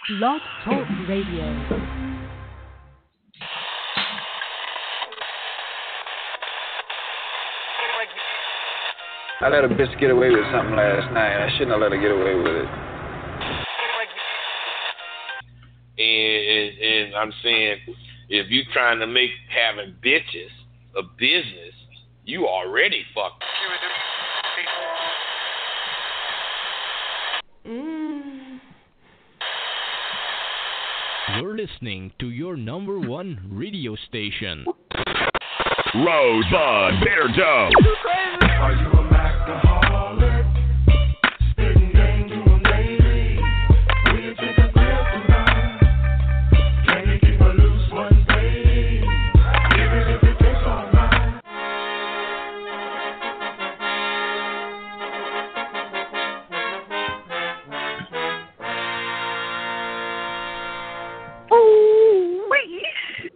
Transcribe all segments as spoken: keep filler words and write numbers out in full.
Blog Talk Radio. I let a bitch get away with something last night. I shouldn't have let her get away with it. And, and, and I'm saying, if you trying to make having bitches a business, you already fucked. Mm. You're listening to your number one radio station. Rosebud Bear Dome. Are you a alcoholic? Spitting game to a lady. Will you take a grip tonight? Can you keep her loose one day? Even if it takes all night. Ooh-wee.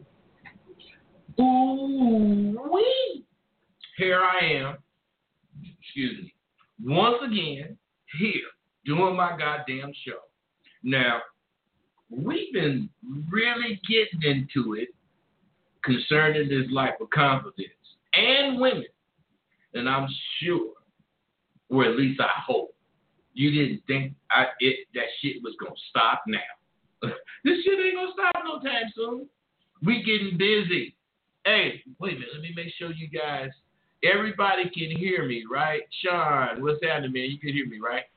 Ooh-wee. Here I am, excuse me, once again, here, doing my goddamn show. Now, we've been really getting into it concerning this life of confidence and women. And I'm sure, or at least I hope, you didn't think I, it that shit was going to stop now. This shit ain't going to stop no time soon. We getting busy. Hey, wait a minute, let me make sure you guys... Everybody can hear me, right? Sean, what's happening, man? You can hear me, right?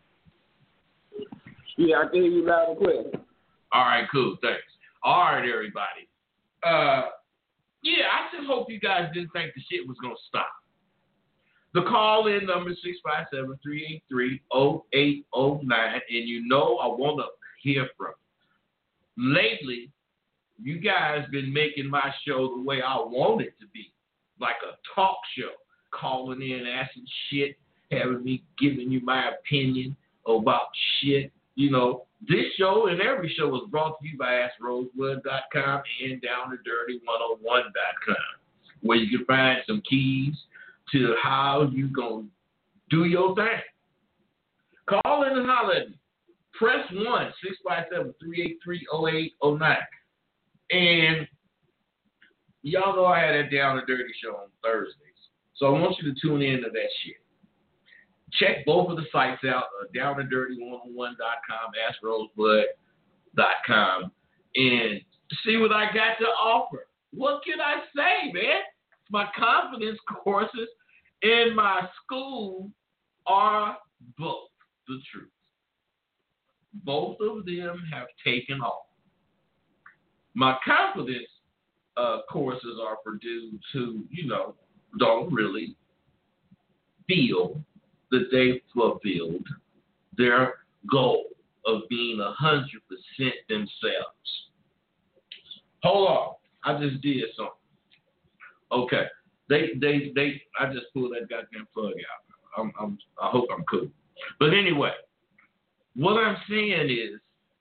Yeah, I can hear you loud and clear. All right, cool. Thanks. All right, everybody. Uh, yeah, I just hope you guys didn't think the shit was going to stop. The call-in number is six five seven, three eight three, zero eight zero nine, and you know I want to hear from you. Lately, you guys been making my show the way I want it to be. Like a talk show, calling in, asking shit, having me giving you my opinion about shit. You know, this show and every show is brought to you by Ask Rosebud dot com and Down the Dirty one oh one dot com, where you can find some keys to how you gonna do your thing. Call in and holler at me. Press one, six five seven, three eight three, zero eight zero nine. And y'all know I had that Down the Dirty show on Thursdays. So I want you to tune in to that shit. Check both of the sites out, uh, Down the Dirty one oh one dot com, Ask Rosebud dot com, and see what I got to offer. What can I say, man? My confidence courses in my school are both the truth. Both of them have taken off. My confidence Uh, courses are for dudes who, you know, don't really feel that they've fulfilled their goal of being one hundred percent themselves. Hold on. I just did something. Okay. They, they, they, I just pulled that goddamn plug out. I'm, I'm, I hope I'm cool. But anyway, what I'm saying is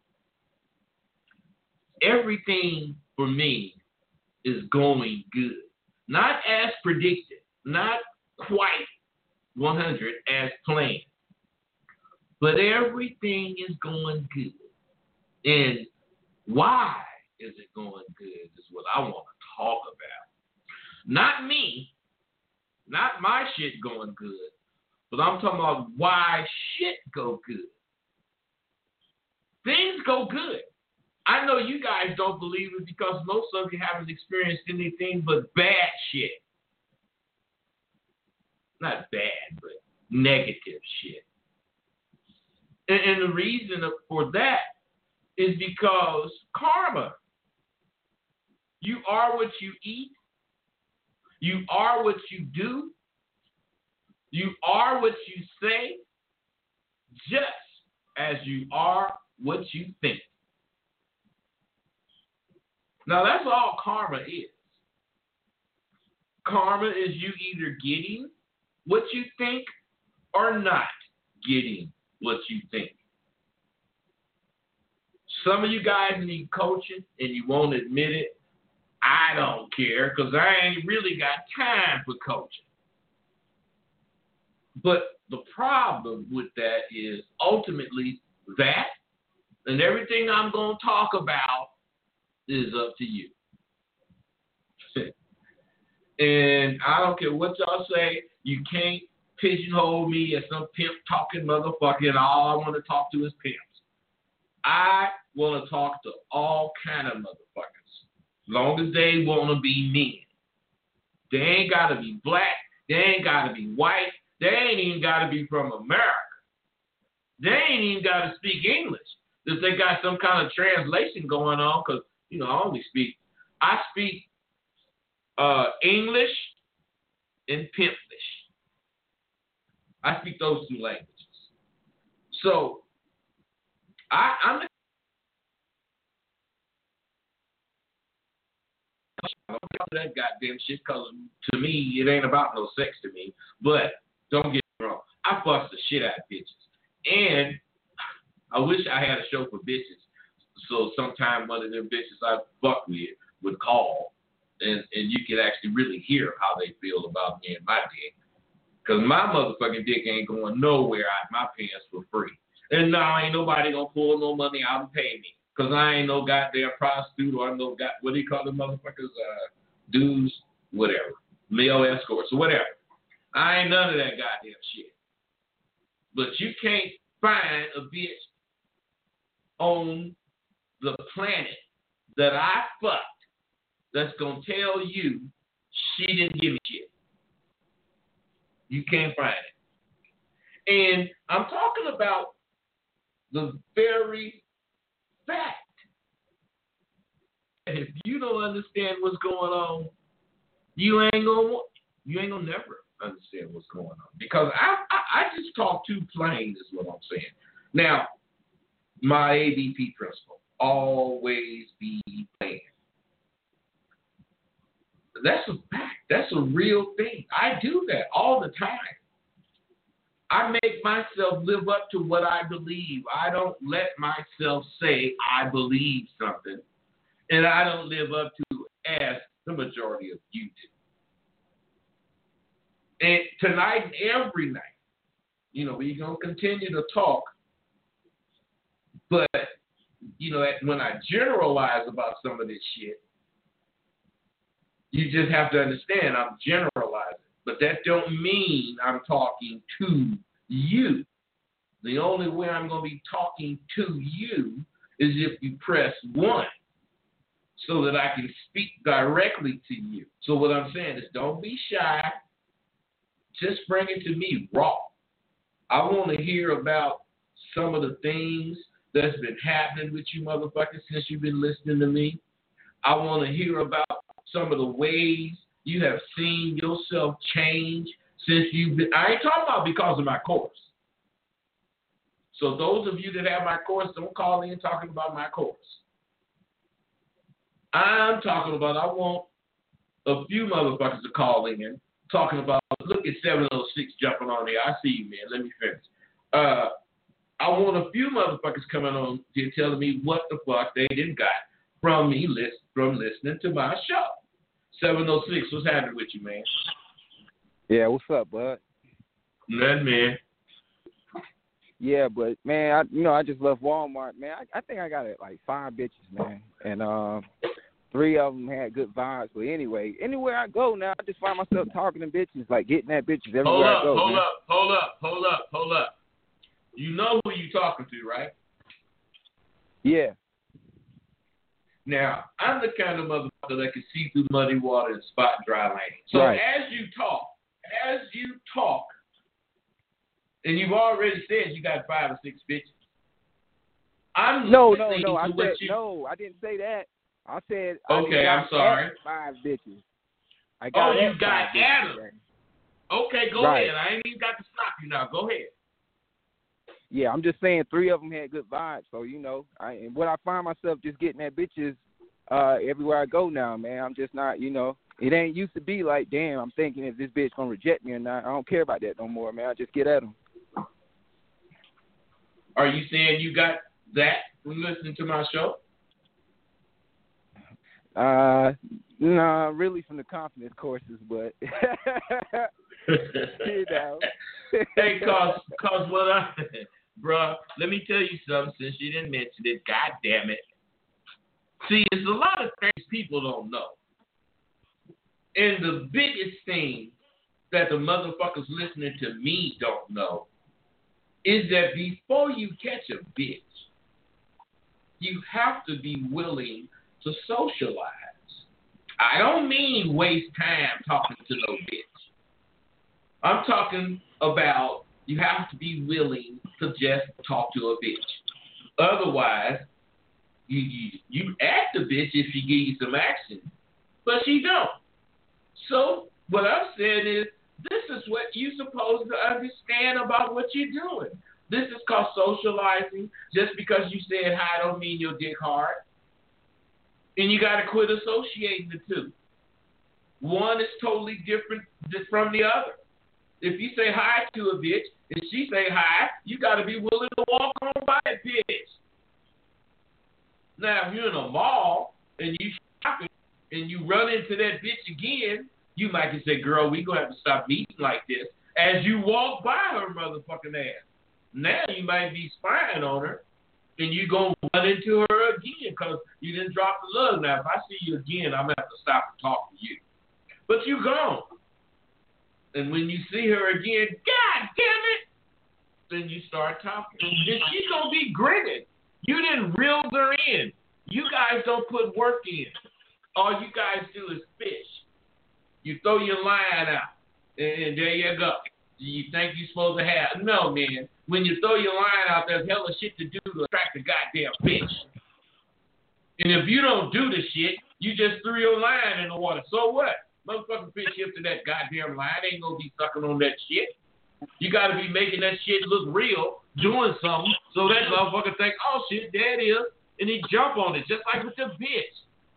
everything for me is going good. Not as predicted, not quite one hundred as planned, but everything is going good. And why is it going good is what I want to talk about. Not me, not my shit going good, but I'm talking about why shit go good. Things go good. I know you guys don't believe it because most of you haven't experienced anything but bad shit. Not bad, but negative shit. And, and the reason for that is because karma. You are what you eat. You are what you do. You are what you say, just as you are what you think. Now, that's all karma is. Karma is you either getting what you think or not getting what you think. Some of you guys need coaching and you won't admit it. I don't care because I ain't really got time for coaching. But the problem with that is ultimately that And everything I'm going to talk about is up to you. And I don't care what y'all say. You can't pigeonhole me as some pimp talking motherfucker and all I want to talk to is pimps. I want to talk to all kind of motherfuckers. As long as they want to be men. They ain't got to be black. They ain't got to be white. They ain't even got to be from America. They ain't even got to speak English. If they got some kind of translation going on, because, you know, I only speak, I speak uh, English and Pimplish. I speak those two languages. So, I, I'm the I don't get that goddamn shit because to me, it ain't about no sex to me. But don't get me wrong. I bust the shit out of bitches. And I wish I had a show for bitches. So sometime one of them bitches I fuck with would call and, and you could actually really hear how they feel about me and my dick. Because my motherfucking dick ain't going nowhere out my pants for free. And now ain't nobody gonna pull no money out and pay me. Because I ain't no goddamn prostitute or I no god what do you call them motherfuckers? Uh, dudes, whatever. Male escorts or whatever. I ain't none of that goddamn shit. But you can't find a bitch on the planet that I fucked that's gonna tell you she didn't give me shit. You can't find it. And I'm talking about the very fact that if you don't understand what's going on, you ain't gonna you ain't gonna never understand what's going on. Because I I, I just talk too plain is what I'm saying. Now, my A B P principle, always be plain. That's a fact. That's a real thing. I do that all the time. I make myself live up to what I believe. I don't let myself say I believe something, and I don't live up to as the majority of you do. And tonight and every night, you know, we're going to continue to talk, but, you know, when I generalize about some of this shit, you just have to understand I'm generalizing. But that don't mean I'm talking to you. The only way I'm going to be talking to you is if you press one so that I can speak directly to you. So what I'm saying is don't be shy. Just bring it to me raw. I want to hear about some of the things that's been happening with you motherfuckers since you've been listening to me. I want to hear about some of the ways you have seen yourself change since you've been. I ain't talking about because of my course. So those of you that have my course, don't call in talking about my course. I'm talking about I want a few motherfuckers to call in talking about, look at seven oh six jumping on here. I see you, man. Let me finish. Uh, I want a few motherfuckers coming on here telling me what the fuck they didn't got from me list, from listening to my show. seven oh six, what's happening with you, man? Yeah, what's up, bud? Nothing, man. Yeah, but, man, I, you know, I just love Walmart, man. I, I think I got, like, five bitches, man. And uh, three of them had good vibes. But anyway, anywhere I go now, I just find myself talking to bitches, like getting at bitches everywhere hold up, I go, Hold man. up, hold up, hold up, hold up. You know who you talking to, right? Yeah. Now, I'm the kind of motherfucker that can see through muddy water and spot dry land. So right. as you talk, as you talk, and you've already said you got five or six bitches. I'm no, no, listening no. to I what said you... no. I didn't say that. I said okay. I I'm sorry. Five bitches. I got oh, you got Adam. Okay, go right. ahead. I ain't even got to stop you now. Go ahead. Yeah, I'm just saying three of them had good vibes. So, you know, I, and what I find myself just getting at bitches uh, everywhere I go now, man. I'm just not, you know, it ain't used to be like, damn, I'm thinking if this bitch going to reject me or not. I don't care about that no more, man. I just get at them. Are you saying you got that from listening to my show? Uh, no, nah, really from the confidence courses, but, you know. Hey, cause, cause what I... Bruh, let me tell you something since you didn't mention it. God damn it. See, there's a lot of things people don't know. And the biggest thing that the motherfuckers listening to me don't know is that before you catch a bitch, you have to be willing to socialize. I don't mean waste time talking to no bitch. I'm talking about you have to be willing to just talk to a bitch. Otherwise, you you, you ask the bitch if she give you some action, but she don't. So what I'm saying is, this is what you're supposed to understand about what you're doing. This is called socializing. Just because you said hi don't mean your dick hard. And you got to quit associating the two. One is totally different from the other. If you say hi to a bitch and she say hi, you got to be willing to walk on by a bitch. Now, if you're in a mall and you shopping and you run into that bitch again, you might just say, girl, we going to have to stop meeting like this as you walk by her motherfucking ass. Now you might be spying on her, and you going to run into her again because you didn't drop the lug. Now, if I see you again, I'm going to have to stop and talk to you. But you gone. And when you see her again, God damn it, then you start talking. And she's going to be grinning. You didn't reel her in. You guys don't put work in. All you guys do is fish. You throw your line out, and there you go. You think you're supposed to have. No, man. When you throw your line out, there's hella shit to do to attract the goddamn fish. And if you don't do the shit, you just threw your line in the water. So what? Motherfucking fish hit to that goddamn line. They ain't going to be sucking on that shit. You got to be making that shit look real, doing something, so that motherfucker think, oh, shit, there it is, and he jump on it, just like with the bitch.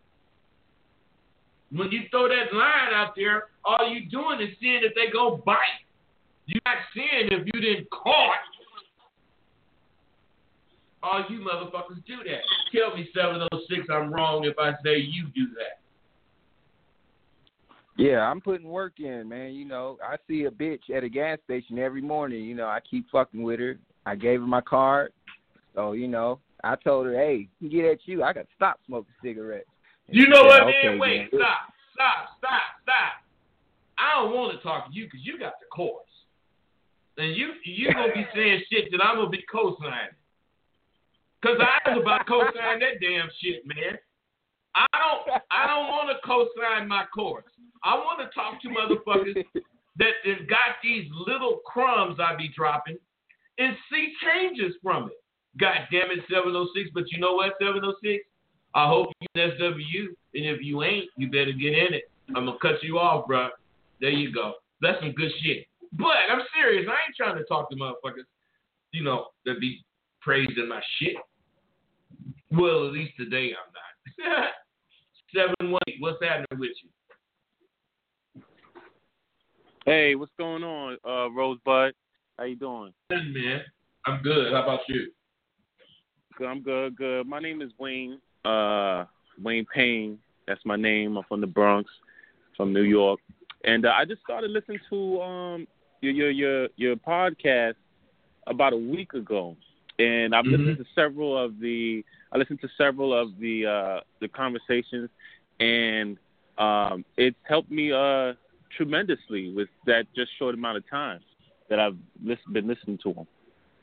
When you throw that line out there, all you doing is seeing if they go bite. You're not seeing if you didn't caught. All you motherfuckers do that. Tell me seven oh six I'm wrong if I say you do that. Yeah, I'm putting work in, man. You know, I see a bitch at a gas station every morning. You know, I keep fucking with her. I gave her my card. So, you know, I told her, hey, you get at you, I got to stop smoking cigarettes. And you know said, what, okay, man? Wait, man. stop, stop, stop, stop. I don't want to talk to you because you got the course. And you you going to be saying shit that I'm going to be co-signing. Because I was about to co-sign that damn shit, man. I don't I don't want to co-sign my course. I want to talk to motherfuckers that have got these little crumbs I be dropping and see changes from it. God damn it, seven oh six. But you know what, seven oh six? I hope you S W. And if you ain't, you better get in it. I'm going to cut you off, bro. There you go. That's some good shit. But I'm serious. I ain't trying to talk to motherfuckers, you know, that be praising my shit. Well, at least today I'm not. seven one eight, what's happening with you? Hey, what's going on, uh, Rosebud? How you doing? Good, man. I'm good. How about you? Good, I'm good, good. My name is Wayne, uh, Wayne Payne. That's my name. I'm from the Bronx, from New York. And uh, I just started listening to um, your, your your your podcast about a week ago. And I've Mm-hmm. listened to several of the I listened to several of the uh, the conversations, and um, it's helped me uh, tremendously with that just short amount of time that I've listen, been listening to them.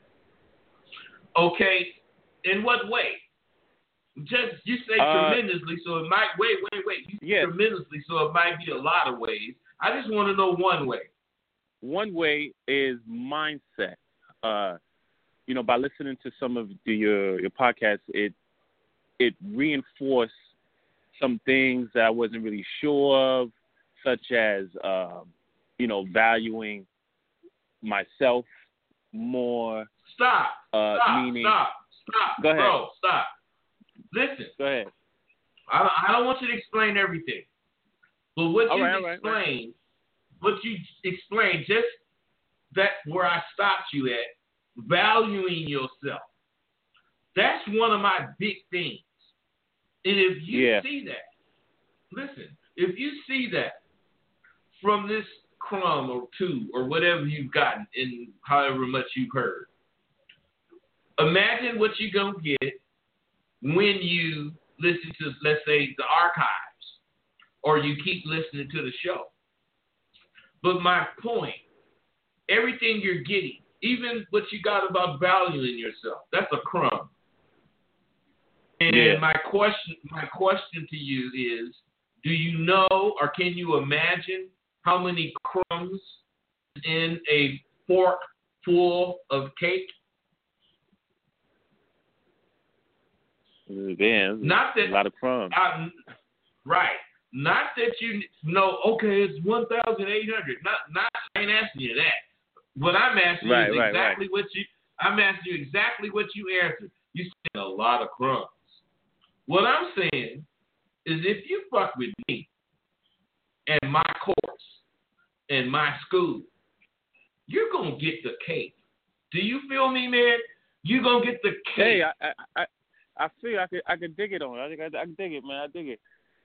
Okay, in what way? Just you say Uh, tremendously, so it might wait, wait, wait. You say yes. tremendously, so it might be a lot of ways. I just want to know one way. One way is mindset. Uh, you know, by listening to some of the, your your podcasts, it it reinforced some things that I wasn't really sure of, such as um, you know, valuing myself more. Stop. Uh, stop. meaning, Stop. Stop. Go ahead. Bro, stop. Listen. Go ahead. I don't, I don't want you to explain everything, but what All you right, all right, explained, what you explained, just that where I stopped you at, valuing yourself. That's one of my big things. And if you Yeah. see that, listen, if you see that from this crumb or two or whatever you've gotten in however much you've heard, Imagine what you're going to get when you listen to, let's say, the archives, or you keep listening to the show. But my point, everything you're getting, even what you got about valuing yourself, that's a crumb. And Yeah. my question, my question to you is, do you know or can you imagine how many crumbs in a fork full of cake? Damn, Not that a lot of crumbs. I, right. Not that you know. Okay, it's one thousand eight hundred. Not, not. I ain't asking you that. What I'm asking Right, you is right, exactly what you. I'm asking you exactly what you answered. You said a lot of crumbs. What I'm saying is, if you fuck with me and my course and my school, you're gonna get the cake. Do you feel me, man? You're gonna get the cake. Hey, I, I, I, I feel I could, I could dig it on. I think I, I can dig it, man. I dig it.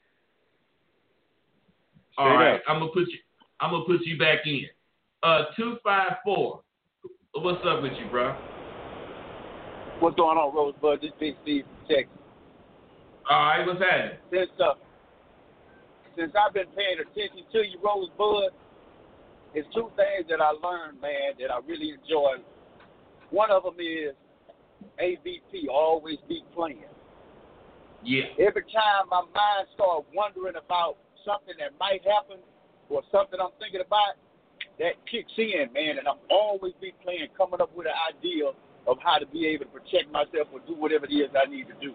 All Straight right, up. I'm gonna put you. I'm gonna put you back in. Uh, two five four. What's up with you, bro? What's going on, Rosebud? This Big Steve from Texas. All right, what's happening? Since uh, since I've been paying attention to you, Rosebud, it's two things that I learned, man, that I really enjoy. One of them is A V P, always be playing. Yeah. Every time my mind starts wondering about something that might happen or something I'm thinking about, that kicks in, man, and I'm always be playing, coming up with an idea of how to be able to protect myself or do whatever it is I need to do.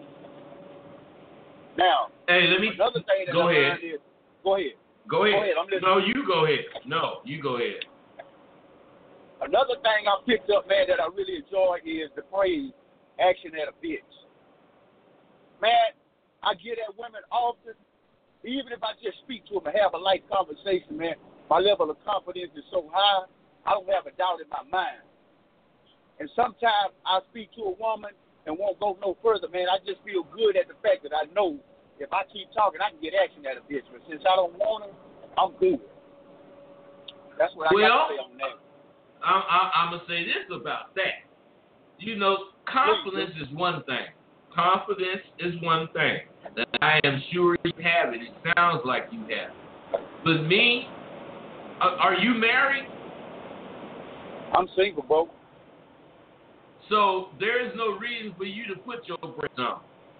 Now, Hey, let me. another thing that Go I ahead. learned is, go ahead. Go ahead. Go ahead, I'm listening. No, you go ahead. No, you go ahead. Another thing I picked up, man, that I really enjoy is the phrase, action at a bitch. Man, I get at women often, even if I just speak to them and have a light conversation, man, my level of confidence is so high, I don't have a doubt in my mind. And sometimes I speak to a woman and won't go no further, man. I just feel good at the fact that I know if I keep talking, I can get action at a bitch. But since I don't want her, I'm good. That's what I Well, got to say on that. I'm, I'm, I'm gonna say this about that. You know, confidence is one thing. Confidence is one thing. And I am sure you have it. It sounds like you have it. But me, are, are you married? I'm single, bro. So there is no reason for you to put your brakes on.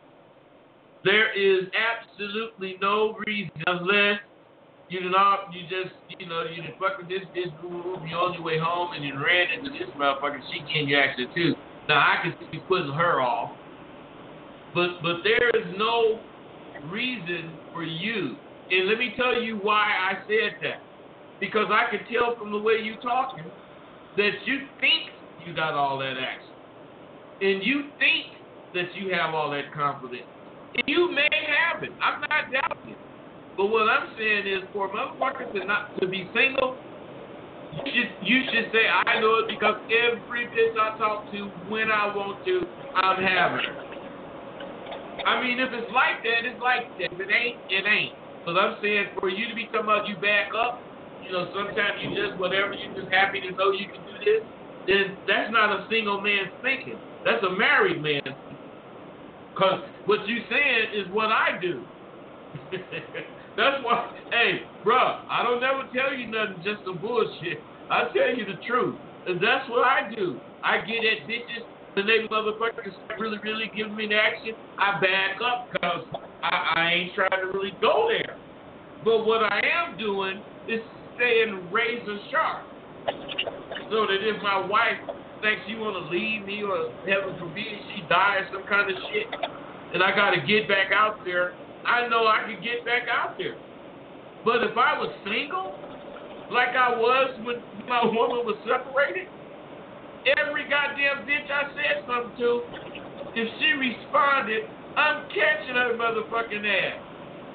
There is absolutely no reason unless you know you just you know you done fuck with this this guru, you on your way home and you ran into this motherfucker. She getting you action too. Now I can see putting her off, but but there is no reason for you. And let me tell you why I said that. Because I can tell from the way you talking that you think you got all that action. And you think that you have all that confidence. And you may have it. I'm not doubting it. But what I'm saying is for motherfuckers to not to be single, you should you should say, I know it because every bitch I talk to, when I want to, I'm having her. I mean, if it's like that, it's like that. If it ain't, it ain't. But I'm saying for you to be talking about you back up, you know, sometimes you just whatever, you're just happy to know you can do this, then that's not a single man's thinking. That's a married man's thinking. Because what you saying is what I do. That's why, hey, bruh, I don't never tell you nothing, just some bullshit. I tell you the truth. And that's what I do. I get at bitches, when they motherfuckers really, really giving me the action, I back up because I, I ain't trying to really go there. But what I am doing is staying razor sharp. So that if my wife thinks she want to leave me or heaven forbid she dies some kind of shit and I got to get back out there, I know I can get back out there. But if I was single, like I was when my woman was separated, every goddamn bitch I said something to, if she responded, I'm catching her motherfucking ass.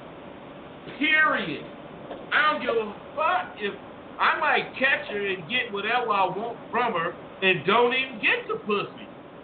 Period. I don't give a fuck if I might catch her and get whatever I want from her and don't even get the pussy.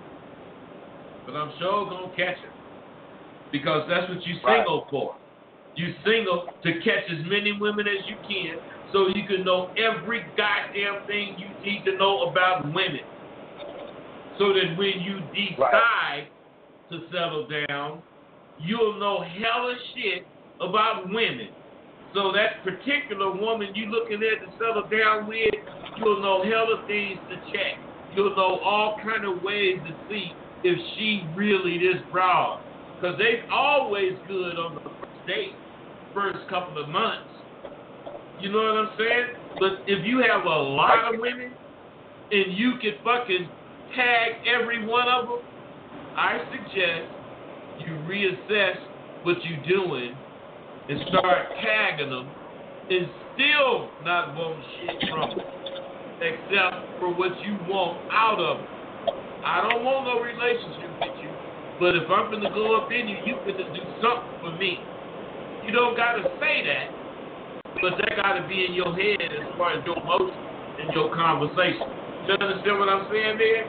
But I'm sure gonna catch her. Because that's what you single right. for. You single to catch as many women as you can so you can know every goddamn thing you need to know about women. so that when you decide right. to settle down, you'll know hella shit about women. So that particular woman you looking at to settle down with, you'll know hella things to check. You'll know all kind of ways to see if she really this broad. Because they always good on the first date, first couple of months. You know what I'm saying? But if you have a lot of women and you can fucking tag every one of them, I suggest you reassess what you're doing and start tagging them and still not want shit from them except for what you want out of them. I don't want no relationship with you, but if I'm gonna go up in you, you gonna do something for me. You don't gotta say that, but that gotta be in your head as far as your emotions and your conversation. You understand what I'm saying there?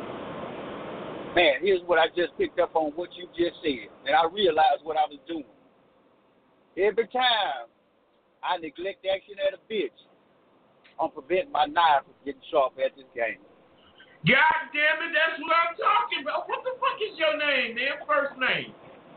Man, here's what I just picked up on what you just said, and I realized what I was doing. Every time I neglect action at a bitch, I'm preventing my knife from getting sharp at this game. God damn it, that's what I'm talking about. What the fuck is your name, man? First name?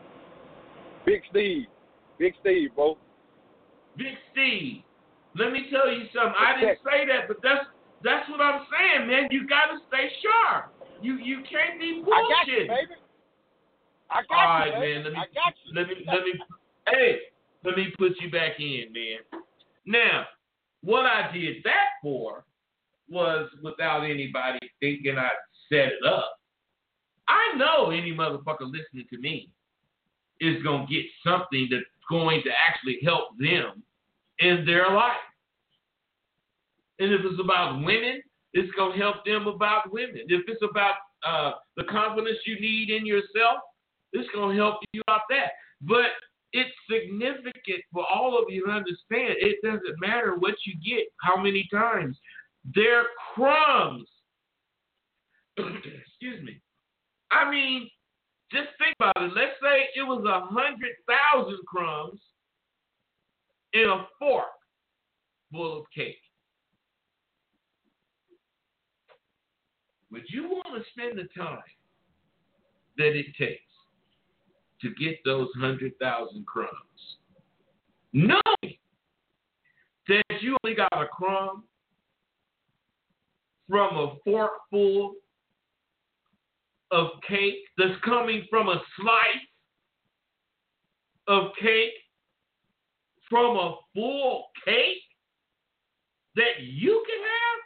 Big Steve. Big Steve, bro. Big Steve. Let me tell you something. I didn't say that, but that's that's what I'm saying, man. You gotta stay sharp. You you can't be bullshit. I got you, baby. I got All you, right, baby. man. Let me I got you. let me let me hey, let me put you back in, man. Now, what I did that for was without anybody thinking I set it up. I know any motherfucker listening to me is going to get something that's going to actually help them in their life. And if it's about women, it's going to help them about women. If it's about uh, the confidence you need in yourself, it's going to help you out that. But it's significant for all of you to understand it doesn't matter what you get, how many times. They're crumbs. Excuse me. I mean, just think about it. Let's say it was a hundred thousand crumbs in a fork full of cake. Would you want to spend the time that it takes to get those hundred thousand crumbs, knowing that you only got a crumb from a fork full of cake that's coming from a slice of cake from a full cake that you can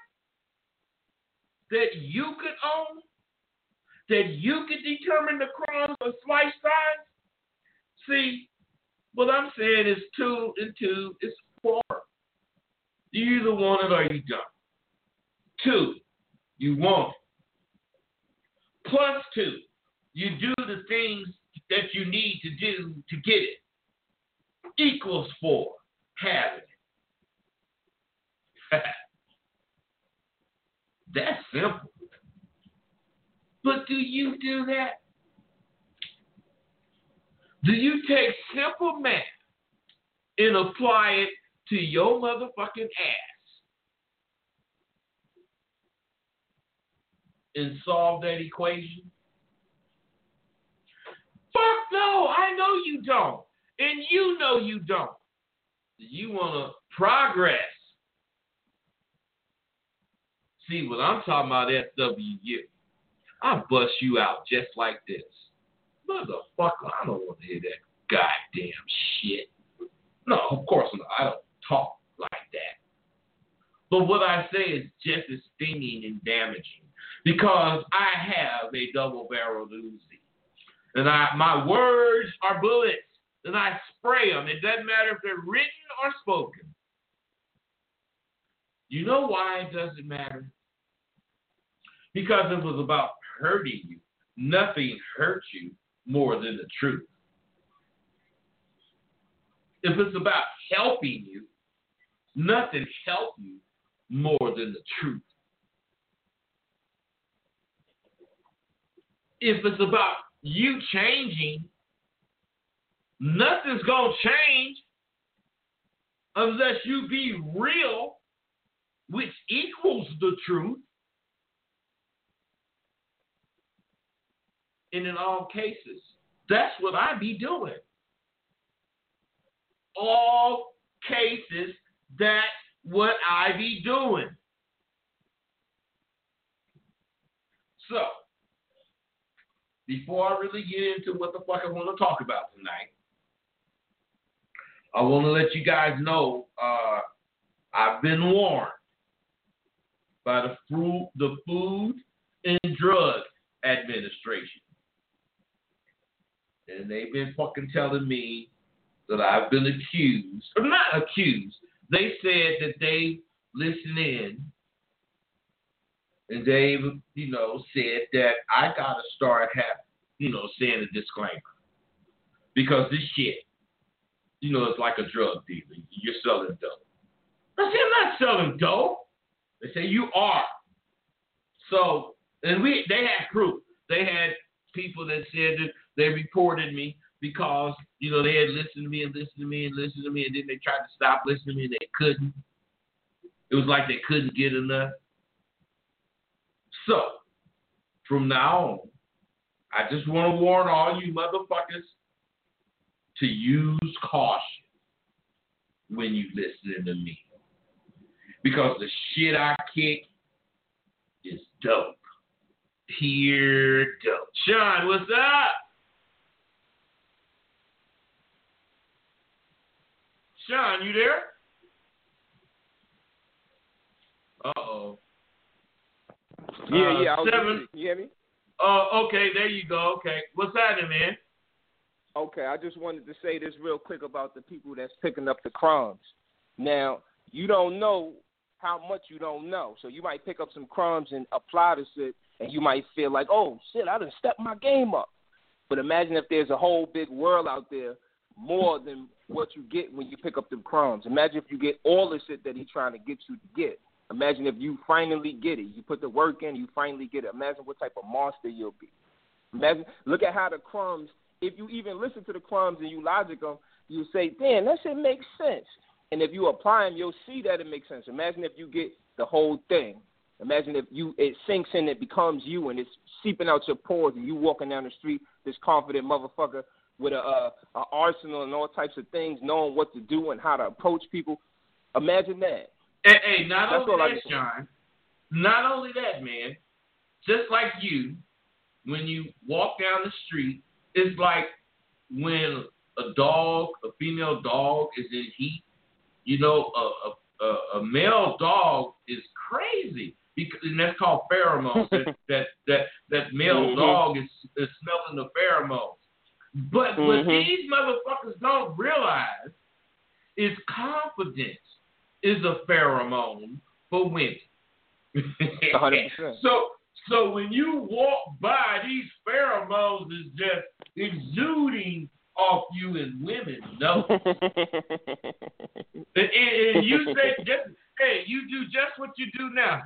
have, that you could own, that you could determine the crumbs or slice size? See, what I'm saying is two and two is four. You either want it or you don't. Two, you want it. Plus two, you do the things that you need to do to get it. Equals four, having it. That's simple. But do you do that? Do you take simple math and apply it to your motherfucking ass and solve that equation? Fuck no, I know you don't. And you know you don't. You want to progress. See, what I'm talking about, S W U. I bust you out just like this. Motherfucker, I don't want to hear that goddamn shit. No, of course not. I don't talk like that. But what I say is just as stinging and damaging because I have a double-barreled Uzi. And I, my words are bullets, and I spray them. It doesn't matter if they're written or spoken. You know why it doesn't matter? Because it was about hurting you. Nothing hurts you more than the truth. If it's about helping you, nothing helps you more than the truth. If it's about you changing, nothing's going to change unless you be real, which equals the truth. and in all cases, that's what I be doing. All cases, that's what I be doing. So, before I really get into what the fuck I want to talk about tonight, I want to let you guys know uh, I've been warned by the Food, the Food and Drug Administration. And they've been fucking telling me that I've been accused, or not accused, they said that they listened in and they, you know, said that I got to start having, you know, saying a disclaimer. Because this shit, you know, it's like a drug dealer. You're selling dope. I say, I'm not selling dope. They say, you are. So, and we, they had proof. They had people that said that they reported me because, you know, they had listened to me and listened to me and listened to me, and then they tried to stop listening to me and they couldn't. It was like they couldn't get enough. So, from now on, I just want to warn all you motherfuckers to use caution when you listen to me. Because the shit I kick is dope. Pure dope. Sean, what's up? Sean, you there? Uh-oh. Yeah, uh, yeah. I was seven. listening. You hear me? Oh, uh, okay. There you go. Okay. What's happening, man? Okay, I just wanted to say this real quick about the people that's picking up the crumbs. Now, you don't know how much you don't know. So you might pick up some crumbs and apply this shit, and you might feel like, oh, shit, I done stepped my game up. But imagine if there's a whole big world out there more than what you get when you pick up the crumbs. Imagine if you get all the shit that he's trying to get you to get. Imagine if you finally get it. You put the work in, you finally get it. Imagine what type of monster you'll be. Imagine, look at how the crumbs, if you even listen to the crumbs and you logic them, you say, damn, that shit makes sense. And if you apply them, you'll see that it makes sense. Imagine if you get the whole thing. Imagine if you it sinks in, it becomes you, and it's seeping out your pores, and you walking down the street, this confident motherfucker with a, a, a arsenal and all types of things, knowing what to do and how to approach people. Imagine that. Hey, hey not That's only that, Sean, not only that, man, just like you, when you walk down the street, it's like when a dog, a female dog is in heat, you know, a, a, a male dog is crazy, because, and that's called pheromones. that, that that that male mm-hmm. dog is, is smelling the pheromones. But mm-hmm. what these motherfuckers don't realize is confidence is a pheromone for women. one hundred percent. So so when you walk by, these pheromones is just exuding off you, and women know. and, and, and you say, just, hey, you do just what you do now.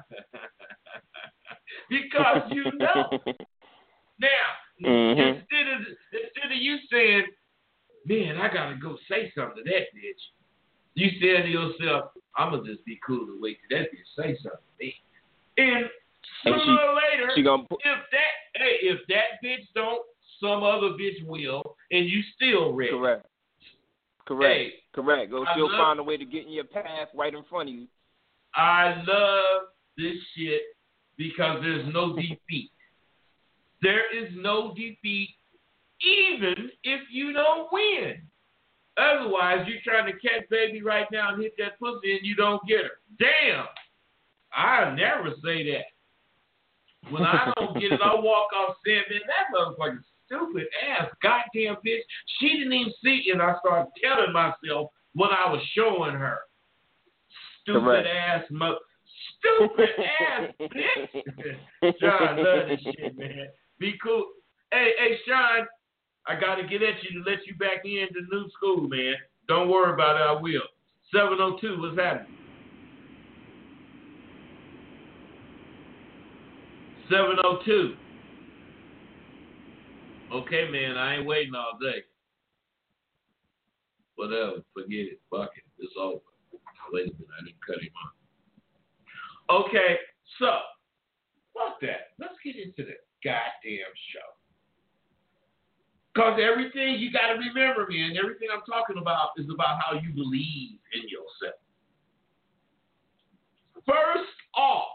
Because you know. Now, mm-hmm. instead of instead of you saying, man, I gotta go say something to that bitch, you say to yourself, I'm gonna just be cool and wait till that bitch say something to me. And sooner and she, or later, she gonna put, if that hey, if that bitch don't, some other bitch will, and you still ready. Correct. Correct. Hey, Correct. Go still love, find a way to get in your path right in front of you. I love this shit because there's no defeat. There is no defeat, even if you don't win. Otherwise, you're trying to catch baby right now and hit that pussy and you don't get her. Damn. I never say that. When I don't get it, I walk off saying, man, that motherfucking stupid ass goddamn bitch. She didn't even see it, and I started telling myself what I was showing her. Stupid Correct. ass mother. Stupid ass bitch. Sean, love this shit, man. Be cool. Hey, hey, Sean, I got to get at you to let you back in the new school, man. Don't worry about it. I will. seven oh two, what's happening? seven oh two. Okay, man, I ain't waiting all day. Whatever, forget it. Fuck it. It's over. Wait a minute, I didn't cut him off. Okay, so, fuck that. Let's get into the goddamn show. Because everything, you got to remember, man, everything I'm talking about is about how you believe in yourself. First off,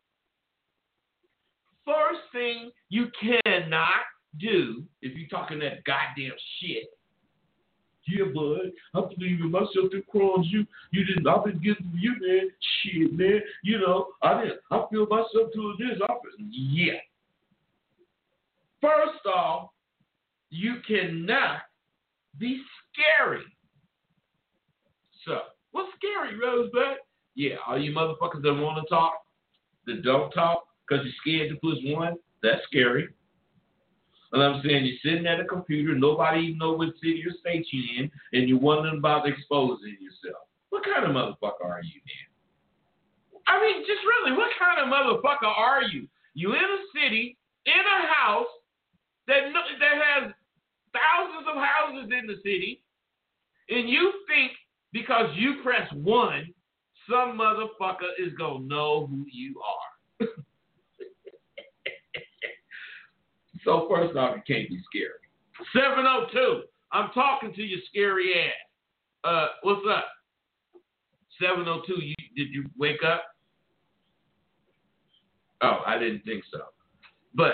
first thing you cannot do, if you're talking that goddamn shit, yeah, bud, I believe in myself through crimes you you didn't. I've been giving you, man. Shit, man. You know, I didn't. I feel myself doing this. I feel, yeah. First off, you cannot be scary. So, what's scary, Rosebud? Yeah, all you motherfuckers that want to talk, that don't talk because you're scared to push one, that's scary. And I'm saying you're sitting at a computer, nobody even knows what city or state you're in, and you're wondering about exposing yourself. What kind of motherfucker are you, man? I mean, just really, what kind of motherfucker are you? You in a city, in a house that that has thousands of houses in the city, and you think because you press one, some motherfucker is gonna know who you are. So first off, you can't be scary. seven oh two, I'm talking to you, scary ass. Uh, what's up? seven oh two, you, did you wake up? Oh, I didn't think so. But,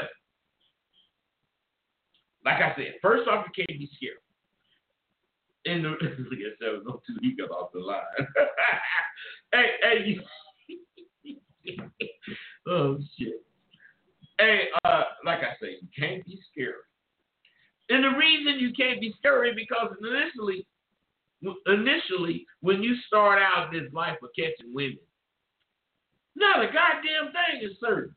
like I said, first off, you can't be scary. In the, look at seven oh two, he got off the line. hey, hey, you, oh, shit. Hey, uh, like I say, you can't be scary. And the reason you can't be scary is because initially, initially, when you start out this life of catching women, not a goddamn thing is certain.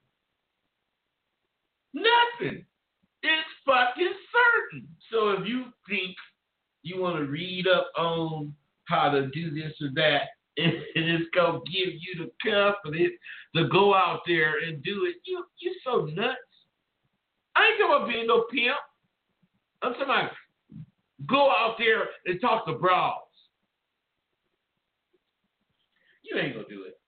Nothing is fucking certain. So if you think you want to read up on how to do this or that, and it's going to give you the confidence to go out there and do it, you, you're so nuts. I ain't talking about being no pimp. I'm talking about go out there and talk to bras. You ain't going to do it.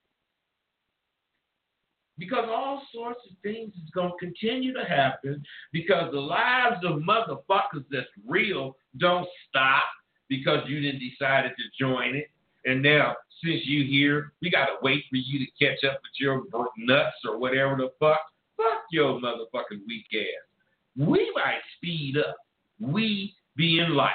Because all sorts of things is going to continue to happen because the lives of motherfuckers that's real don't stop because you didn't decide to join it. And now, since you here, we got to wait for you to catch up with your nuts or whatever the fuck. Fuck your motherfucking weak ass. We might speed up. We be in life.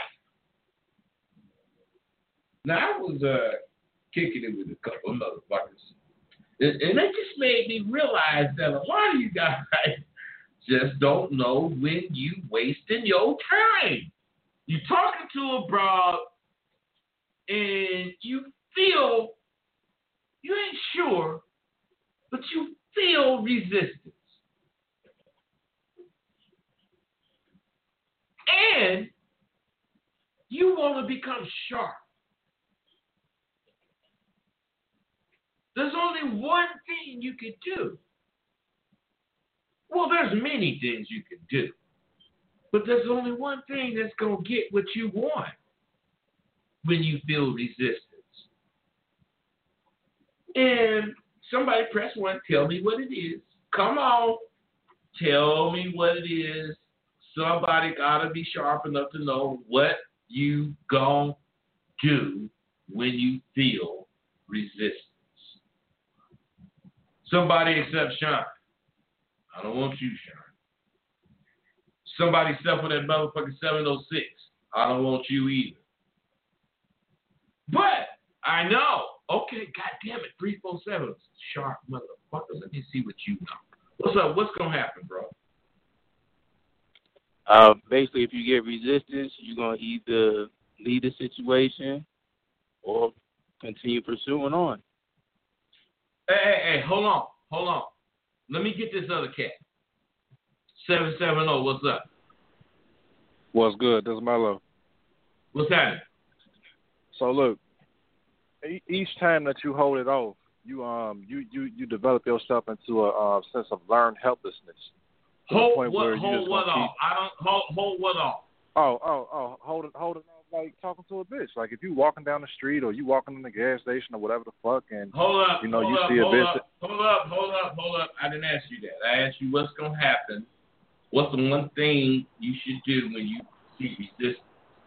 Now, I was uh, kicking it with a couple of motherfuckers. And, and that just made me realize that a lot of you guys just don't know when you wasting your time. You talking to a broad and you feel, you ain't sure, but you feel resistance. And you want to become sharp. There's only one thing you could do. Well, there's many things you could do. But there's only one thing that's going to get what you want when you feel resistance. And somebody press one, tell me what it is. Come on. Tell me what it is. Somebody got to be sharp enough to know what you going to do when you feel resistance. Somebody except Sean. I don't want you, Sean. Somebody except for that motherfucking seven oh six. I don't want you either. But I know. Okay, goddamn it, three four seven. Sharp motherfucker. Let me see what you know. What's up? What's gonna happen, bro? Uh, basically, if you get resistance, you're gonna either leave the situation or continue pursuing on. Hey, hey, hey, hold on, hold on. Let me get this other cat. seven seven zero, what's up? What's good? This is Mello. What's happening? So look, e- each time that you hold it off, you um you you, you develop yourself into a uh, sense of learned helplessness. Hold what? Hold what off? Keep... I don't hold hold what off? Oh oh oh, hold it hold it off like talking to a bitch. Like if you walking down the street or you walking in the gas station or whatever the fuck, and hold up, you know hold you up, see a hold bitch. Up, hold up, hold up, hold up. I didn't ask you that. I asked you what's gonna happen. What's the one thing you should do when you keep resisting.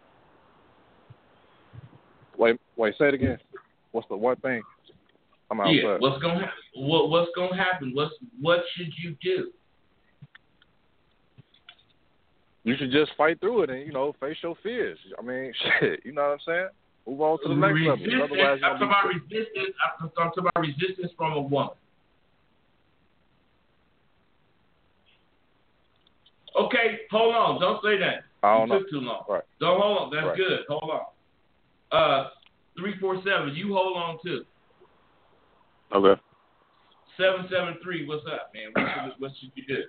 Wait, wait, say it again. What's the one thing? I'm outside. Yeah, what's gonna happen? What, what's gonna happen? What's what should you do? You should just fight through it and, you know, face your fears. I mean, shit, you know what I'm saying? Move on to the next Resistance, level. Otherwise, I'm you're talking gonna about be resistance. I'm talking about resistance from a woman. Okay, hold on. Don't say that. I You don't took too long. Right. Don't hold on. That's Right. good. Hold on. Uh, three four seven. You hold on too. Okay. Seven seven three. What's up, man? What should, what should you do?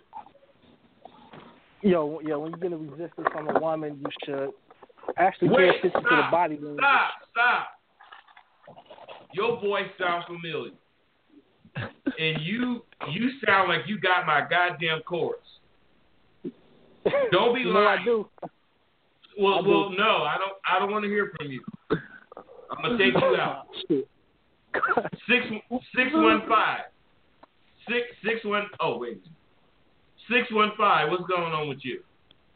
Yo, yeah, when you get a resistance from a woman, you should actually pay Wait, attention stop, to the body language. Stop, stop. Your voice sounds familiar. And you you sound like you got my goddamn chorus. Don't be you know lying. I do. Well, I do. well, no, I don't. I don't want to hear from you. I'm gonna take you out. Six six one five. Six six one. Oh wait. Six one five. What's going on with you?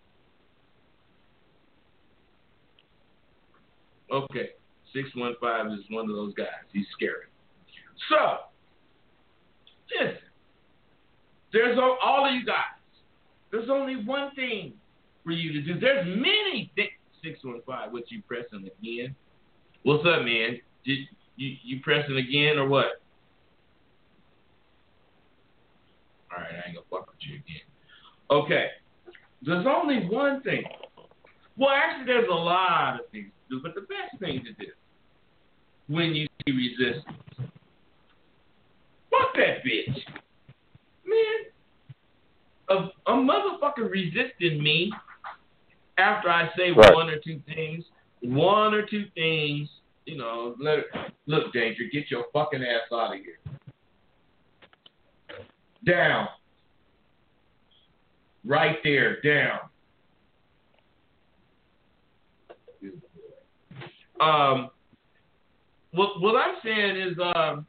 Okay. Six one five is one of those guys. He's scary. So, listen. There's all, all of you guys. There's only one thing for you to do. There's many things. six one five, what you pressing again? What's up, man? Did you, you pressing again or what? All right, I ain't gonna fuck with you again. Okay. There's only one thing. Well, actually, there's a lot of things to do, but the best thing to do when you see resistance, fuck that bitch. Man, a, a motherfucker resisting me after I say Right. one or two things, one or two things, you know, let it, look, Danger, get your fucking ass out of here. Down. Right there, down. Um, what, what I'm saying is, um,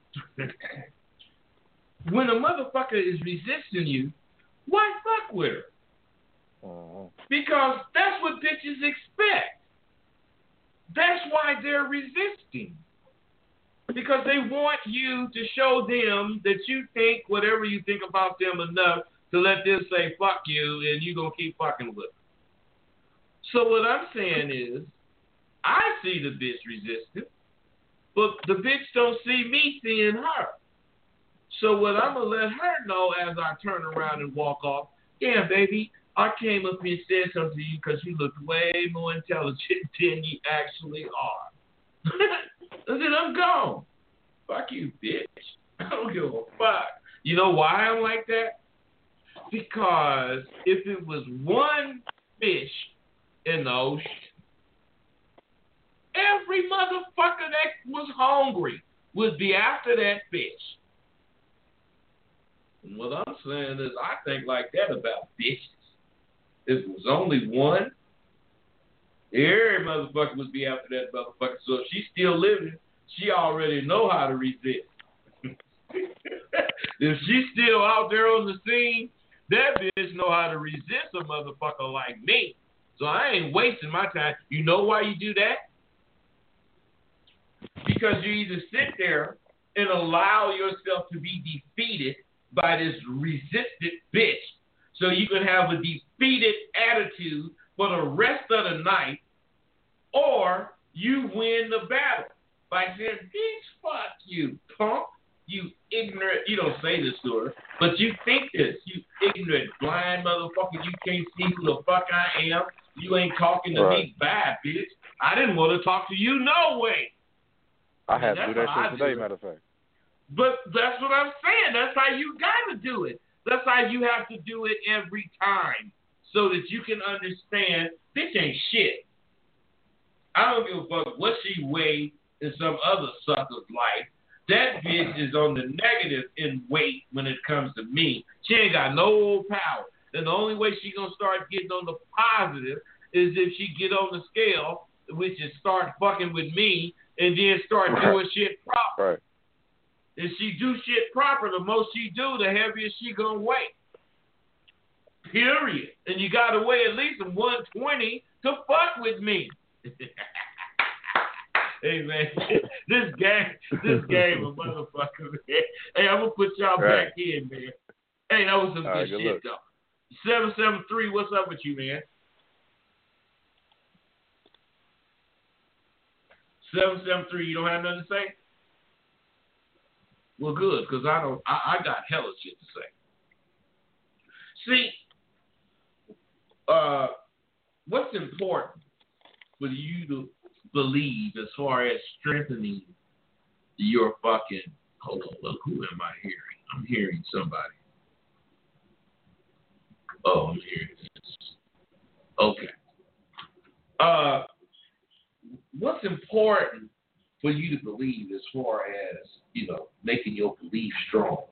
when a motherfucker is resisting you, why fuck with her? Uh-huh. Because that's what bitches expect. That's why they're resisting. Because they want you to show them that you think whatever you think about them enough to let them say fuck you and you going to keep fucking with them. So what I'm saying is, I see the bitch resisting, but the bitch don't see me seeing her. So what I'm going to let her know as I turn around and walk off, yeah, baby, I came up here and said something to you because you look way more intelligent than you actually are. And then I'm gone. Fuck you, bitch. I don't give a fuck. You know why I'm like that? Because if it was one fish in the ocean, every motherfucker that was hungry would be after that fish. And what I'm saying is I think like that about bitches. If it was only one, every motherfucker would be after that motherfucker. So if she's still living, she already know how to resist. If she's still out there on the scene, that bitch know how to resist a motherfucker like me. So I ain't wasting my time. You know why you do that? Because you either sit there and allow yourself to be defeated by this resistant bitch so you can have a defeated attitude for the rest of the night, or you win the battle by saying, bitch, fuck you, punk, you ignorant, you don't say this to her, but you think this, you ignorant, blind motherfucker, you can't see who the fuck I am, you ain't talking to Right. me bad, bitch. I didn't want to talk to you no way. I had to That's do that how I shit do today, it. matter of fact. But that's what I'm saying. That's how you got to do it. That's how you have to do it every time so that you can understand bitch ain't shit. I don't give a fuck what she weighed in some other sucker's life. That bitch is on the negative in weight when it comes to me. She ain't got no power. And the only way she going to start getting on the positive is if she get on the scale, which is start fucking with me and then start Right. doing shit proper. Right. If she do shit proper, the most she do, the heavier she gonna weigh. Period. And you gotta weigh at least from one twenty to fuck with me. Hey man, this game, this game, a motherfucker, man. Hey, I'm gonna put y'all right. back in, man. Hey, that was some All good right, good shit, luck. though. Seven seven three, what's up with you, man? Seven seven three, you don't have nothing to say? Well, good, because I don't. I, I got hella shit to say. See, uh, what's important for you to believe as far as strengthening your fucking? Hold on, look, who am I hearing? I'm hearing somebody. Oh, I'm hearing this. Okay. Uh, what's important for you to believe as far as, you know, making your belief strong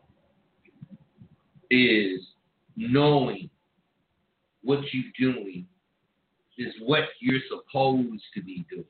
is knowing what you're doing is what you're supposed to be doing.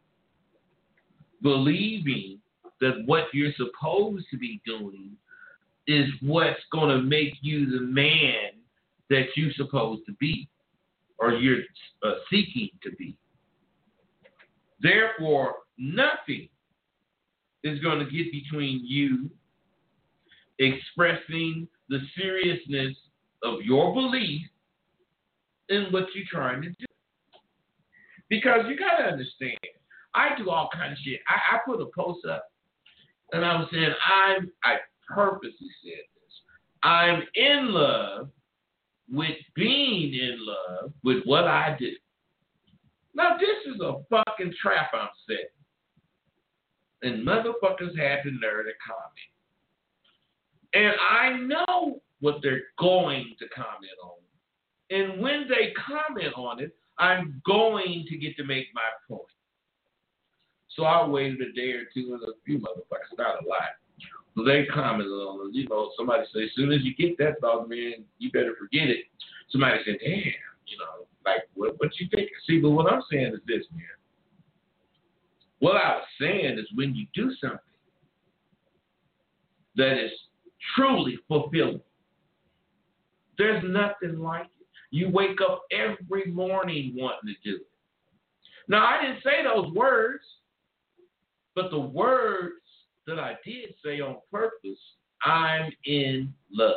Believing that what you're supposed to be doing is what's going to make you the man that you're supposed to be or you're uh, seeking to be. Therefore, nothing is going to get between you expressing the seriousness of your belief in what you're trying to do. Because you got to understand, I do all kinds of shit. I, I put a post up, and I was saying, I'm, I purposely said this, I'm in love with being in love with what I do. Now, this is a fucking trap I'm setting. And motherfuckers have the nerve to comment. And I know what they're going to comment on. And when they comment on it, I'm going to get to make my point. So I waited a day or two, and a few motherfuckers, not a lot. So they commented on it. You know, somebody said, as soon as you get that dog, man, you better forget it. Somebody said, damn, you know, like, what, what you think? See, but what I'm saying is this, man. What I was saying is when you do something that is truly fulfilling, there's nothing like it. You wake up every morning wanting to do it. Now, I didn't say those words, but the words that I did say on purpose, I'm in love.